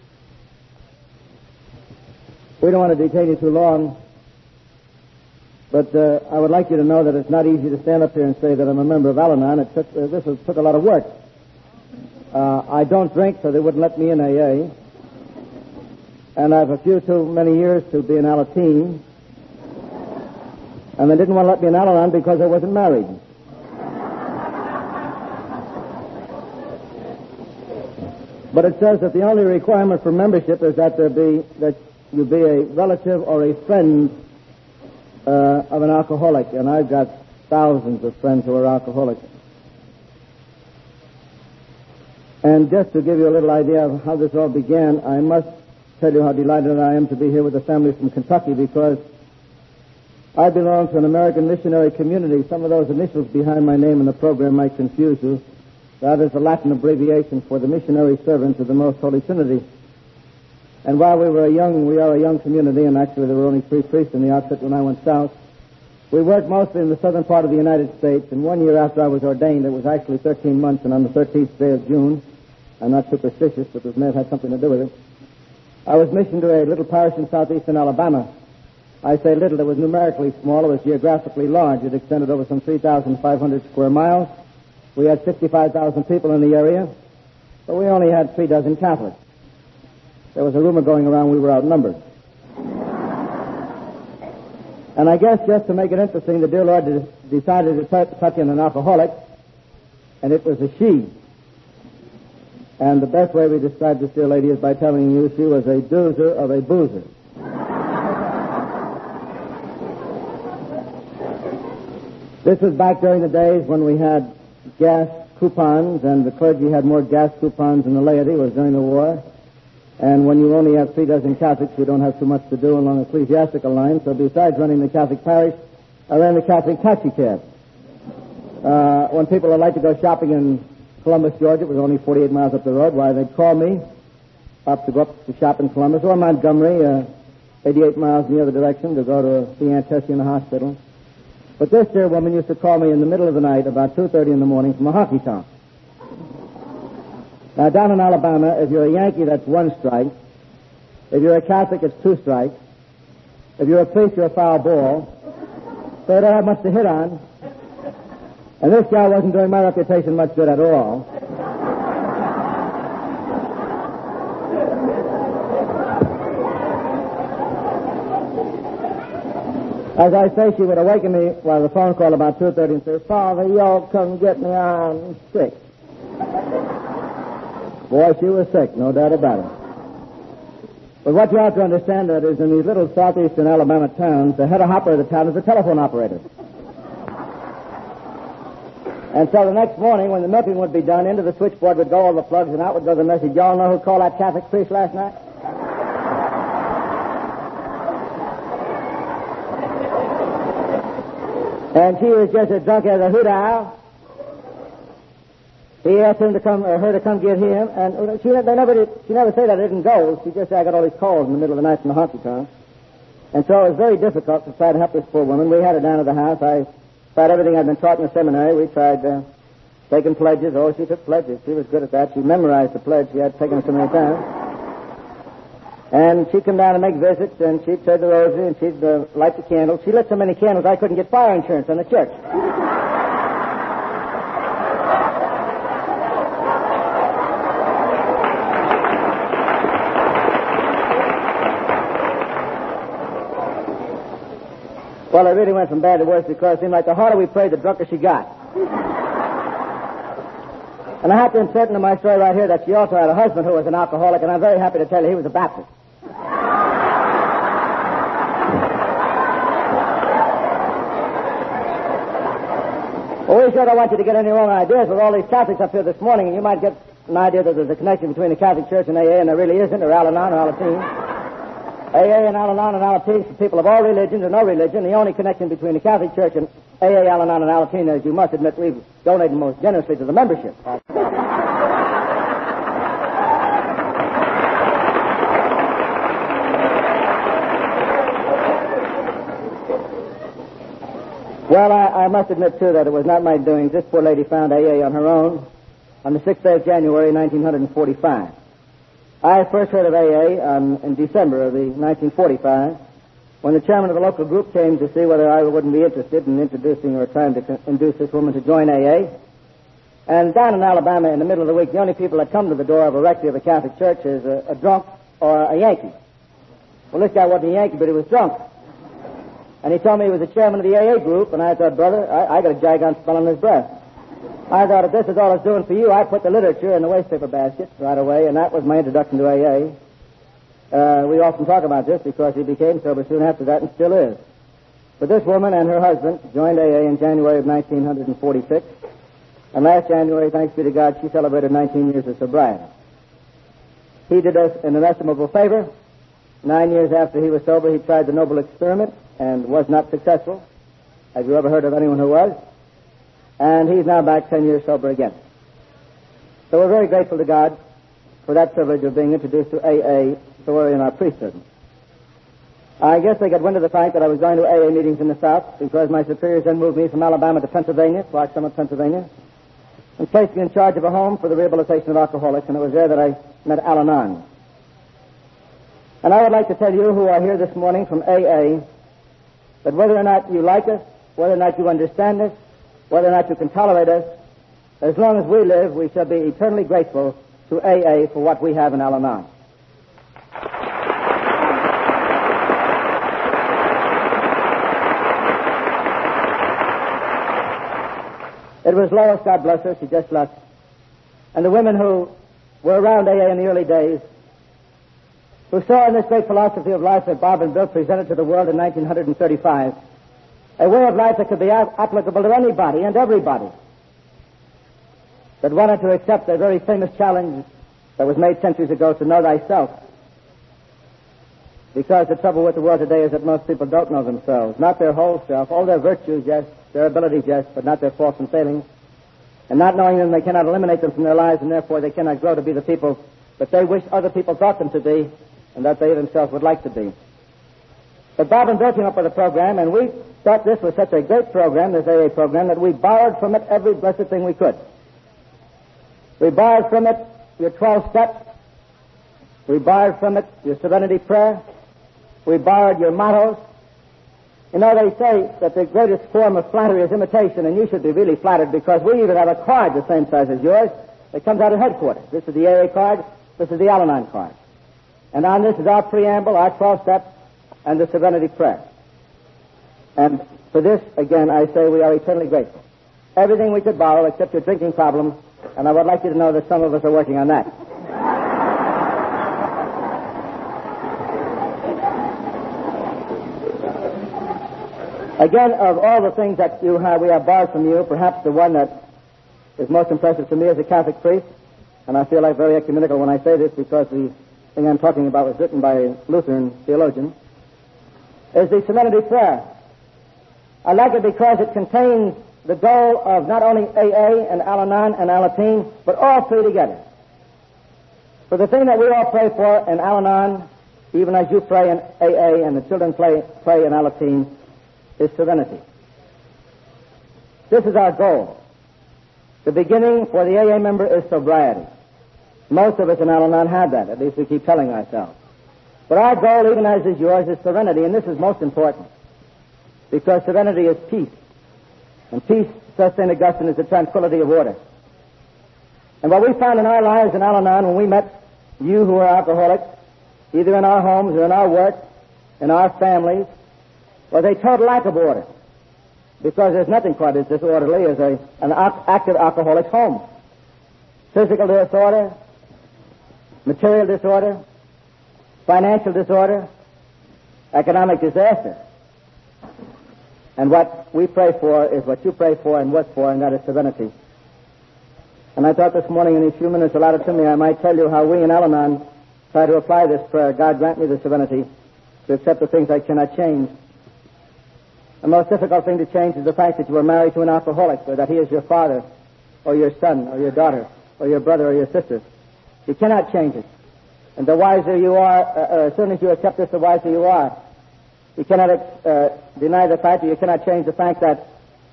We don't want to detain you too long, but uh, I would like you to know that it's not easy to stand up here and say that I'm a member of Al-Anon. It took, uh, this was, took a lot of work. Uh, I don't drink, so they wouldn't let me in A A. And I've a few too many years to be an Alateen. And they didn't want to let me in Al-Anon because I wasn't married. But it says that the only requirement for membership is that there be that you be a relative or a friend uh, of an alcoholic, and I've got thousands of friends who are alcoholics. And just to give you a little idea of how this all began, I must tell you how delighted I am to be here with a family from Kentucky, because I belong to an American missionary community. Some of those initials behind my name in the program might confuse you. That is a Latin abbreviation for the missionary servants of the Most Holy Trinity. And while we were a young, we are a young community, and actually there were only three priests in the outfit when I went south, We worked mostly in the southern part of the United States, and one year after I was ordained, it was actually thirteen months, and on the thirteenth day of June, I'm not superstitious, but it may have had something to do with it, I was missioned to a little parish in southeastern Alabama. I say little, it was numerically small, it was geographically large. It extended over some three thousand five hundred square miles. We had sixty-five thousand people in the area, but we only had three dozen Catholics. There was a rumor going around we were outnumbered. And I guess just to make it interesting, the dear Lord de- decided to t- touch in an alcoholic, and it was a she. And the best way we described this dear lady is by telling you she was a doozer of a boozer. This was back during the days when we had gas coupons, and the clergy had more gas coupons than the laity. It was during the war. And when you only have three dozen Catholics, you don't have too much to do along ecclesiastical lines. So besides running the Catholic parish, I ran the Catholic taxi cab. Uh, when people would like to go shopping in Columbus, Georgia, it was only forty-eight miles up the road, why, they'd call me up to go up to shop in Columbus, or Montgomery, uh, eighty-eight miles in the other direction, to go to see Aunt Tessie in the hospital. But this dear woman used to call me in the middle of the night, about two thirty in the morning, from a honky tonk. Now, down in Alabama, if you're a Yankee, that's one strike. If you're a Catholic, it's two strikes. If you're a priest, you're a foul ball. So they don't have much to hit on. And this guy wasn't doing my reputation much good at all. As I say, she would awaken me while the phone call about two thirty and say, "Father, y'all come get me, I'm sick." Boy, she was sick, no doubt about it. But what you have to understand that is in these little southeastern Alabama towns, the head of hopper of the town is a telephone operator. And so the next morning, when the milking would be done, into the switchboard would go all the plugs, and out would go the message, "Y'all know who called that Catholic priest last night?" And she was just as drunk as a hoot owl. He asked him to come, or her to come get him, and she, they never did, she never said I didn't go. She just said I got all these calls in the middle of the night from the honky tonk. And so it was very difficult to try to help this poor woman. We had her down to the house. I tried everything I'd been taught in the seminary. We tried uh, taking pledges. Oh, she took pledges. She was good at that. She memorized the pledge. She had taken it so many times. And she'd come down and make visits, and she'd say the rosary, and she'd uh, light the candles. She lit so many candles I couldn't get fire insurance on the church. Well, it really went from bad to worse because it seemed like the harder we prayed, the drunker she got. And I have to insert into my story right here that she also had a husband who was an alcoholic, and I'm very happy to tell you he was a Baptist. Well, we sure don't want you to get any wrong ideas with all these Catholics up here this morning, and you might get an idea that there's a connection between the Catholic Church and A A, and there really isn't, or Al-Anon or Alateen. A A and Al-Anon and Alateen for people of all religions or no religion. The only connection between the Catholic Church and A A, Al-Anon, and Alateen is, you must admit, we've donated most generously to the membership. Well, I, I must admit, too, that it was not my doing. This poor lady found A A on her own on the sixth day of January, nineteen forty-five. I first heard of A A um, in December of the nineteen forty-five, when the chairman of the local group came to see whether I wouldn't be interested in introducing or trying to co- induce this woman to join A A. And down in Alabama, in the middle of the week, the only people that come to the door of a rectory of a Catholic church is a, a drunk or a Yankee. Well, this guy wasn't a Yankee, but he was drunk. And he told me he was the chairman of the A A group, and I thought, brother, I, I got a jagon smell on his breath. I thought, if this is all it's doing for you, I put the literature in the wastepaper basket right away, and that was my introduction to A A. Uh, we often talk about this because he became sober soon after that and still is. But this woman and her husband joined A A in January of nineteen forty-six, and last January, thanks be to God, she celebrated nineteen years of sobriety. He did us an inestimable favor. Nine years after he was sober, he tried the noble experiment and was not successful. Have you ever heard of anyone who was? And he's now back ten years sober again. So we're very grateful to God for that privilege of being introduced to A A so early in our priesthood. I guess they got wind of the fact that I was going to A A meetings in the South because my superiors then moved me from Alabama to Pennsylvania, Clark Summit, Pennsylvania, and placed me in charge of a home for the rehabilitation of alcoholics, and it was there that I met Al-Anon. And I would like to tell you who are here this morning from A A that whether or not you like us, whether or not you understand us, whether or not you can tolerate us, as long as we live, we shall be eternally grateful to A A for what we have in Al-Anon. It was Lois, God bless her, she just left, and the women who were around A A in the early days, who saw in this great philosophy of life that Bob and Bill presented to the world in nineteen thirty-five, a way of life that could be ap- applicable to anybody and everybody, that wanted to accept a very famous challenge that was made centuries ago, to know thyself. Because the trouble with the world today is that most people don't know themselves, not their whole self, all their virtues, yes, their abilities, yes, but not their faults and failings. And not knowing them, they cannot eliminate them from their lives, and therefore they cannot grow to be the people that they wish other people thought them to be, and that they themselves would like to be. But Bob and Bill came up with a program, and we thought this was such a great program, this A A program, that we borrowed from it every blessed thing we could. We borrowed from it your twelve steps. We borrowed from it your serenity prayer. We borrowed your mottos. You know, they say that the greatest form of flattery is imitation, and you should be really flattered because we even have a card the same size as yours that comes out of headquarters. This is the A A card. This is the Al-Anon card. And on this is our preamble, our twelve steps, and the serenity prayer. And for this, again, I say we are eternally grateful. Everything we could borrow except your drinking problem, and I would like you to know that some of us are working on that. Again, of all the things that you have, we have borrowed from you, perhaps the one that is most impressive to me as a Catholic priest, and I feel like very ecumenical when I say this because the thing I'm talking about was written by a Lutheran theologian, is the Serenity Prayer. I like it because it contains the goal of not only A A and Al-Anon and Alateen, but all three together. For the thing that we all pray for in Al-Anon, even as you pray in A A and the children pray, pray in Alateen, is serenity. This is our goal. The beginning for the A A member is sobriety. Most of us in Al-Anon have that, at least we keep telling ourselves. But our goal, even as is yours, is serenity, and this is most important. Because serenity is peace. And peace, says Saint Augustine, is the tranquility of order. And what we found in our lives in Al-Anon when we met you who are alcoholics, either in our homes or in our work, in our families, was a total lack of order. Because there's nothing quite as disorderly as a, an active alcoholic's home. Physical disorder, material disorder, financial disorder, economic disaster. And what we pray for is what you pray for and work for, and that is serenity. And I thought this morning in these few minutes allotted to me, I might tell you how we in Al-Anon try to apply this prayer. God grant me the serenity to accept the things I cannot change. The most difficult thing to change is the fact that you are married to an alcoholic, or that he is your father, or your son, or your daughter, or your brother, or your sister. You cannot change it. And the wiser you are, uh, as soon as you accept this, the wiser you are. You cannot uh, deny the fact, or you cannot change the fact that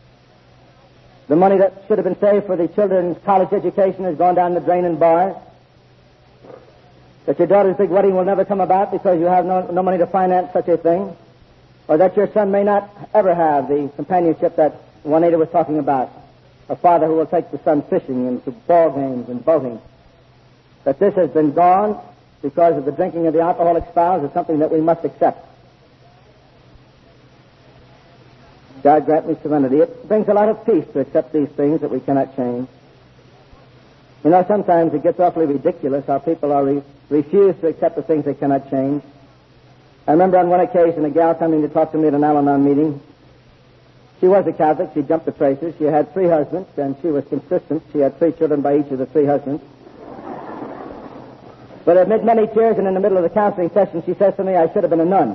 the money that should have been saved for the children's college education has gone down the drain in bars. That your daughter's big wedding will never come about because you have no, no money to finance such a thing. Or that your son may not ever have the companionship that Juanita was talking about. A father who will take the son fishing and to ball games and boating. That this has been gone because of the drinking of the alcoholic spouse is something that we must accept. God grant me serenity. It brings a lot of peace to accept these things that we cannot change. You know, sometimes it gets awfully ridiculous how people are re- refuse to accept the things they cannot change. I remember on one occasion a gal coming to talk to me at an Al-Anon meeting. She was a Catholic. She jumped the traces. She had three husbands, and she was consistent. She had three children by each of the three husbands. But amid many tears and in the middle of the counseling session, she says to me, I should have been a nun.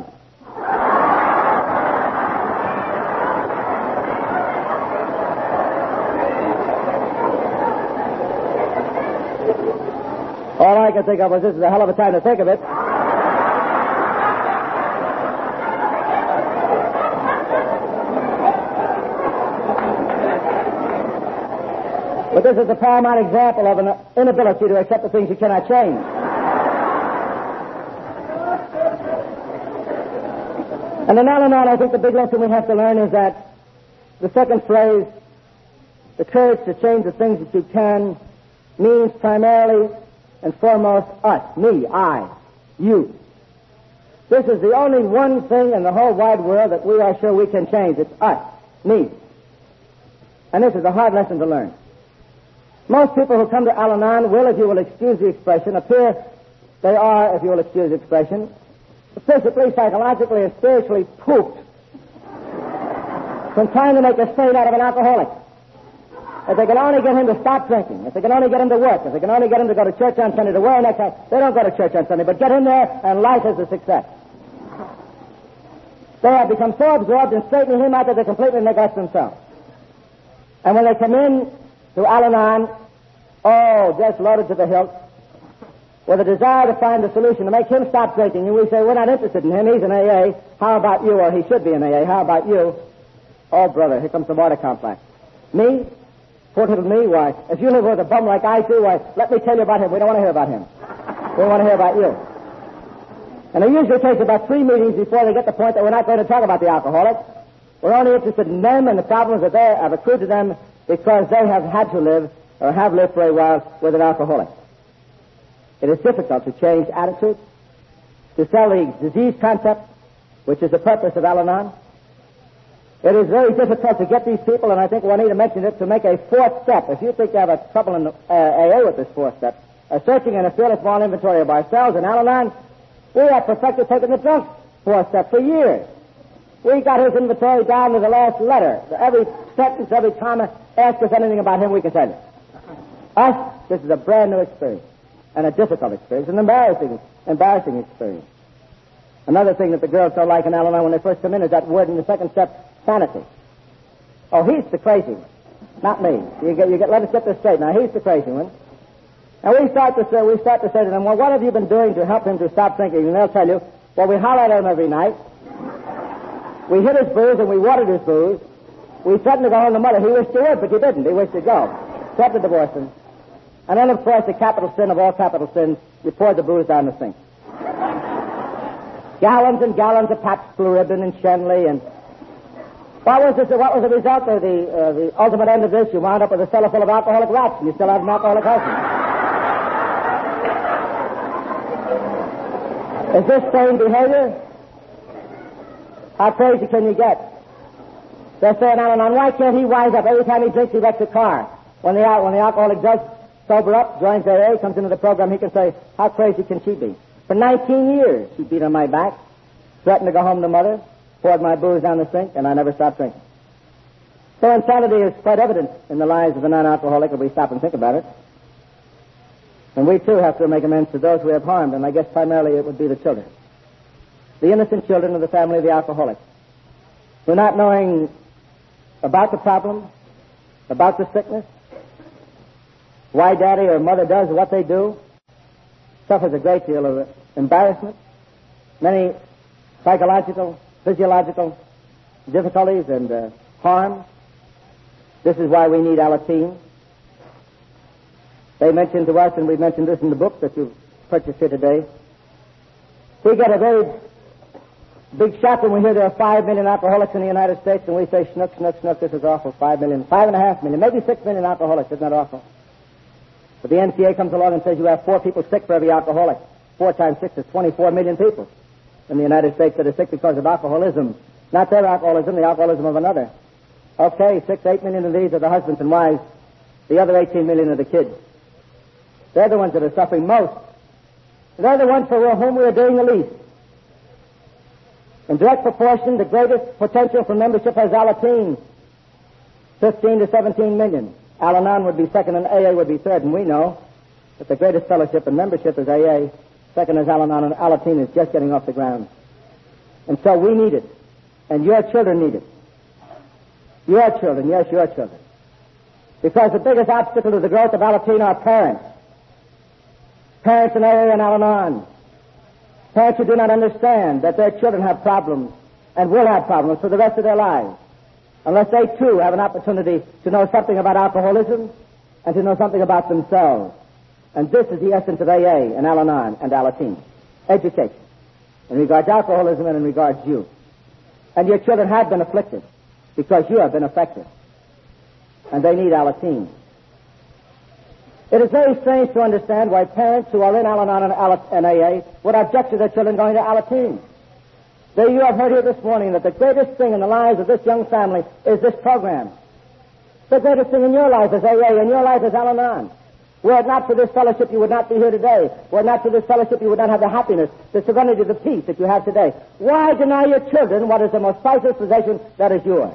All I can think of was this is a hell of a time to think of it. But this is a paramount example of an inability to accept the things you cannot change. And in Al-Anon, I think the big lesson we have to learn is that the second phrase, the courage to change the things that you can, means primarily and foremost us, me, I, you. This is the only one thing in the whole wide world that we are sure we can change. It's us, me. And this is a hard lesson to learn. Most people who come to Al-Anon will, if you will excuse the expression, appear they are, if you will excuse the expression, physically, psychologically, and spiritually pooped from trying to make a saint out of an alcoholic. If they can only get him to stop drinking, if they can only get him to work, if they can only get him to go to church on Sunday, to wear a necktie, they don't go to church on Sunday, but get him there and life is a success. They have become so absorbed in straightening him out that they completely neglect themselves. And when they come in to Al-Anon, oh, just loaded to the hilt, with a desire to find a solution to make him stop drinking, and we say, we're not interested in him, he's in A A, how about you, or he should be in A A, how about you? Oh, brother, here comes the martyr complex. Me? Poor little me? Why, if you live with a bum like I do, why, let me tell you about him. We don't want to hear about him. We want to hear about you. And it usually takes about three meetings before they get the point that we're not going to talk about the alcoholic. We're only interested in them and the problems that they have accrued to them because they have had to live, or have lived for a while, with an alcoholic. It is difficult to change attitudes, to sell the disease concept, which is the purpose of Al-Anon. It is very difficult to get these people, and I think Juanita mentioned it, to make a fourth step. If you think you have a trouble in uh, A A with this fourth step, a searching and a fairly small inventory of ourselves in Al-Anon, we have perfected taking the drunk fourth step for years. We got his inventory down to the last letter. Every sentence, every comma, ask us anything about him, we can tell you. Us, this is a brand new experience, and a difficult experience, an embarrassing, embarrassing experience. Another thing that the girls don't like in Al-Anon when they first come in is that word in the second step, sanity. Oh, he's the crazy one, not me. You get, you get, let us get this straight now. He's the crazy one. And we start to say, we start to say to them, well, what have you been doing to help him to stop drinking? And they'll tell you, well, we holler at him every night. We hit his booze and we watered his booze. We threatened to go home to mother. He wished he would, but he didn't. He wished to go. Threatened to divorce him. And then, of course, the capital sin of all capital sins, you poured the booze down the sink. Gallons and gallons of Pabst Blue Ribbon and Shenley, and what was this? What was the result of the uh, the ultimate end of this? You wound up with a cellar full of alcoholic rats, and you still have an alcoholic husband. Is this sane behavior? How crazy can you get? They're saying, Al-Anon, why can't he wise up? Every time he drinks, he wrecks a car. When the, when the alcoholic does sober up, joins A A, comes into the program, he can say, how crazy can she be? For nineteen years, she beat on my back, threatened to go home to mother, poured my booze down the sink, and I never stopped drinking. So insanity is quite evident in the lives of the non-alcoholic if we stop and think about it. And we, too, have to make amends to those we have harmed, and I guess primarily it would be the children. The innocent children of the family of the alcoholic, who, not knowing about the problem, about the sickness, why daddy or mother does what they do, suffers a great deal of embarrassment, many psychological, physiological difficulties and uh, harm. This is why we need Alateen. They mentioned to us, and we mentioned this in the book that you've purchased here today, we get a very big shock when we hear there are five million alcoholics in the United States, and we say, snook, snook, snook, this is awful, five million, five and a half million, maybe six million alcoholics, isn't that awful? But the N C A comes along and says you have four people sick for every alcoholic. Four times six is twenty-four million people in the United States that are sick because of alcoholism. Not their alcoholism, the alcoholism of another. Okay, six, eight million of these are the husbands and wives. The other eighteen million are the kids. They're the ones that are suffering most. They're the ones for whom we are doing the least. In direct proportion, the greatest potential for membership has Alateen, fifteen to seventeen million. Al-Anon would be second and A A would be third, and we know that the greatest fellowship and membership is A A, second is Al-Anon, and Alateen is just getting off the ground. And so we need it, and your children need it. Your children, yes, your children. Because the biggest obstacle to the growth of Alateen are parents. Parents in A A and Al-Anon. Parents who do not understand that their children have problems and will have problems for the rest of their lives, unless they too have an opportunity to know something about alcoholism and to know something about themselves. And this is the essence of A A and Al-Anon and Alateen. Education. In regards to alcoholism and in regards to you. And your children have been afflicted because you have been affected. And they need Alateen. It is very strange to understand why parents who are in Al-Anon and, Al- and A A would object to their children going to Alateen. There you have heard here this morning that the greatest thing in the lives of this young family is this program. The greatest thing in your life is A A, and your life is Al-Anon. Were it not for this fellowship, you would not be here today. Were it not for this fellowship, you would not have the happiness, the serenity, the peace that you have today. Why deny your children what is the most priceless possession that is yours?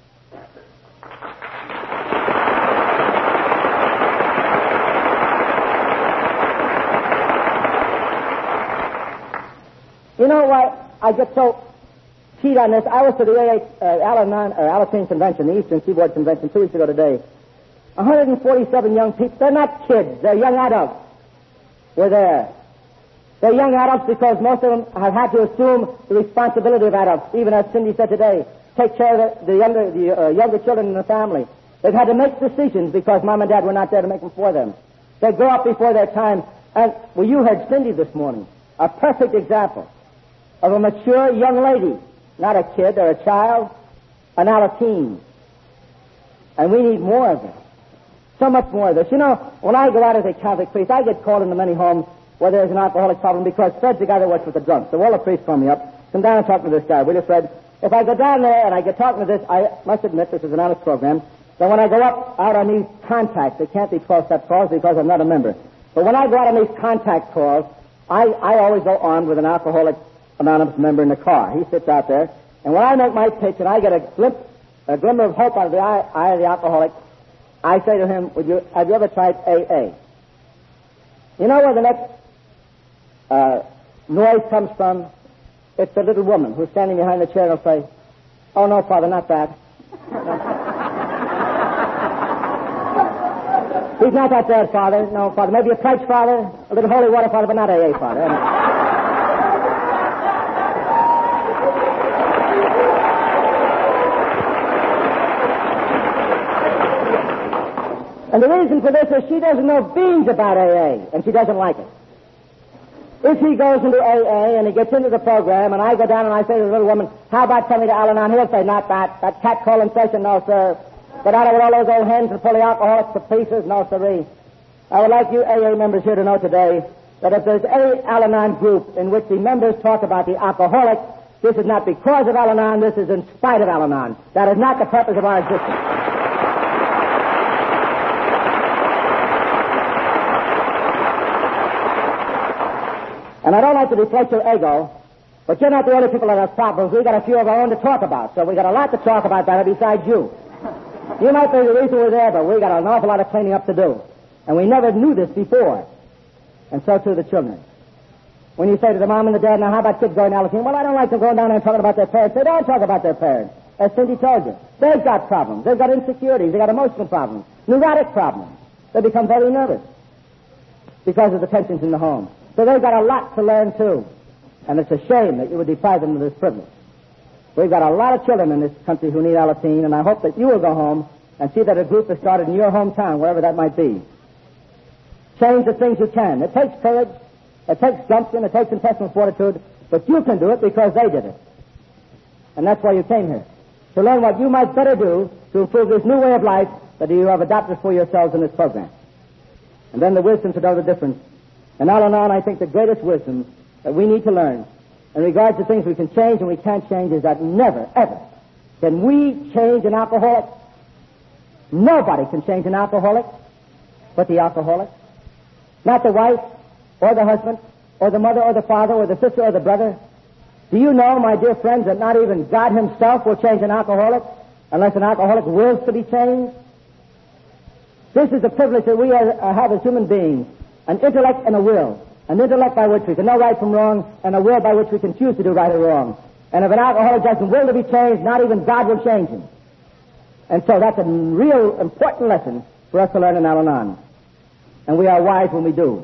You know why I get so keyed on this? I was to the A A, uh, Al-Anon, or Alateen Convention, the Eastern Seaboard Convention, two weeks ago today. one hundred forty-seven young people. They're not kids. They're young adults. Were there. They're young adults because most of them have had to assume the responsibility of adults, even as Cindy said today, take care of the, the younger, the uh, younger children in the family. They've had to make decisions because mom and dad were not there to make them for them. They grow up before their time. And, well, you heard Cindy this morning. A perfect example of a mature young lady, not a kid or a child, an Alateen. And we need more of it. So much more of this. You know, when I go out as a Catholic priest, I get called into many homes where there's an alcoholic problem because Fred's the guy that works with the drunks. So all the priests call me up, come down and talk to this guy. Will you, Fred? If I go down there and I get talking to this, I must admit this is an honest program, that when I go up out on these contacts, they can't be twelve-step calls because I'm not a member. But when I go out on these contact calls, I, I always go armed with an Alcoholic Anonymous member in the car. He sits out there, and when I make my pitch and I get a glimpse, a glimmer of hope out of the eye, eye of the alcoholic, I say to him, Would you, have you ever tried A A? You know where the next uh, noise comes from? It's the little woman who's standing behind the chair and will say, Oh, no, Father, not that. He's not that bad, Father. No, Father. Maybe a pledge, Father. A little holy water, Father, but not A A, Father. And the reason for this is she doesn't know beans about A A, and she doesn't like it. If he goes into A A and he gets into the program, and I go down and I say to the little woman, how about coming to Al-Anon? He'll say, not that. That cat-calling session, no, sir. Get out of with all those old hens and pull the alcoholics to pieces, no, sirree. I would like you A A members here to know today that if there's any Al-Anon group in which the members talk about the alcoholic, this is not because of Al-Anon, this is in spite of Al-Anon. That is not the purpose of our existence. And I don't like to deflate your ego, but you're not the only people that have problems. We've got a few of our own to talk about, so we've got a lot to talk about that besides you. You might be the reason we're there, but we've got an awful lot of cleaning up to do. And we never knew this before. And so too the children. When you say to the mom and the dad, now how about kids going to Alateen? Well, I don't like them going down there and talking about their parents. They don't talk about their parents. As Cindy told you. They've got problems. They've got insecurities. They've got emotional problems. Neurotic problems. They become very nervous because of the tensions in the home. So they've got a lot to learn, too. And it's a shame that you would deprive them of this privilege. We've got a lot of children in this country who need Alateen, and I hope that you will go home and see that a group is started in your hometown, wherever that might be. Change the things you can. It takes courage. It takes gumption. It takes intestinal fortitude. But you can do it because they did it. And that's why you came here. To learn what you might better do to improve this new way of life that you have adopted for yourselves in this program. And then the wisdom to know the difference. And Al-Anon, I think the greatest wisdom that we need to learn in regards to things we can change and we can't change is that never, ever can we change an alcoholic. Nobody can change an alcoholic but the alcoholic. Not the wife or the husband or the mother or the father or the sister or the brother. Do you know, my dear friends, that not even God himself will change an alcoholic unless an alcoholic wills to be changed? This is the privilege that we have as human beings. An intellect and a will. An intellect by which we can know right from wrong, and a will by which we can choose to do right or wrong. And if an alcoholic doesn't will to be changed, not even God will change him. And so that's a real important lesson for us to learn in Al-Anon. And we are wise when we do.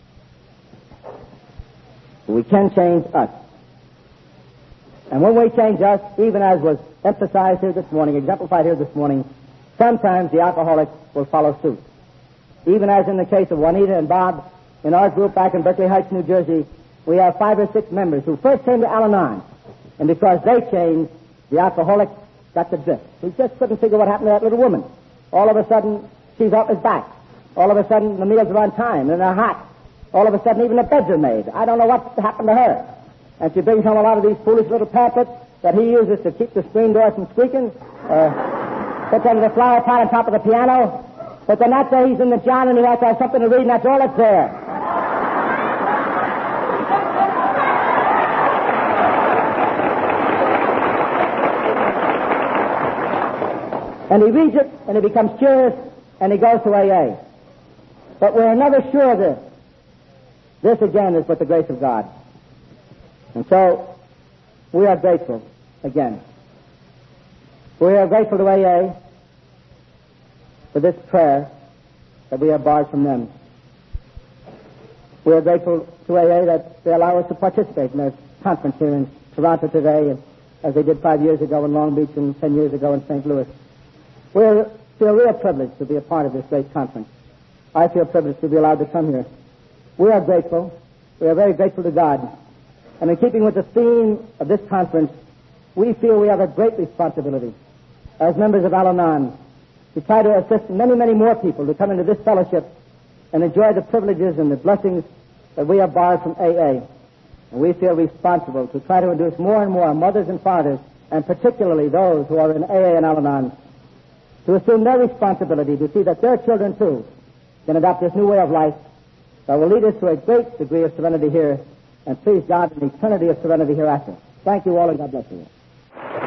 We can change us. And when we change us, even as was emphasized here this morning, exemplified here this morning, sometimes the alcoholic will follow suit. even as in the case of Juanita and Bob, in our group back in Berkeley Heights, New Jersey, we have five or six members who first came to Al-Anon, and because they changed, the alcoholic got the drift. He just couldn't figure what happened to that little woman. All of a sudden, she's off his back. All of a sudden, the meals are on time and they're hot. All of a sudden, even the beds are made. I don't know what happened to her. And she brings home a lot of these foolish little pamphlets that he uses to keep the screen doors from squeaking. Uh, puts under the flower pot on top of the piano. But the next day he's in the John and he has to have something to read, and that's all that's there. And he reads it, and he becomes curious, and he goes to A A. But we're never sure of this. This, again, is but the grace of God. And so, we are grateful, again. We are grateful to A A for this prayer that we are barred from them. We are grateful to A A that they allow us to participate in their conference here in Toronto today, as they did five years ago in Long Beach and ten years ago in Saint Louis. We feel real privileged to be a part of this great conference. I feel privileged to be allowed to come here. We are grateful. We are very grateful to God. And in keeping with the theme of this conference, we feel we have a great responsibility as members of Al-Anon to try to assist many, many more people to come into this fellowship and enjoy the privileges and the blessings that we are barred from A A. And we feel responsible to try to induce more and more mothers and fathers, and particularly those who are in A A and Al-Anon, to assume their responsibility to see that their children, too, can adopt this new way of life that will lead us to a great degree of serenity here and please God in eternity of serenity hereafter. Thank you all, and God bless you.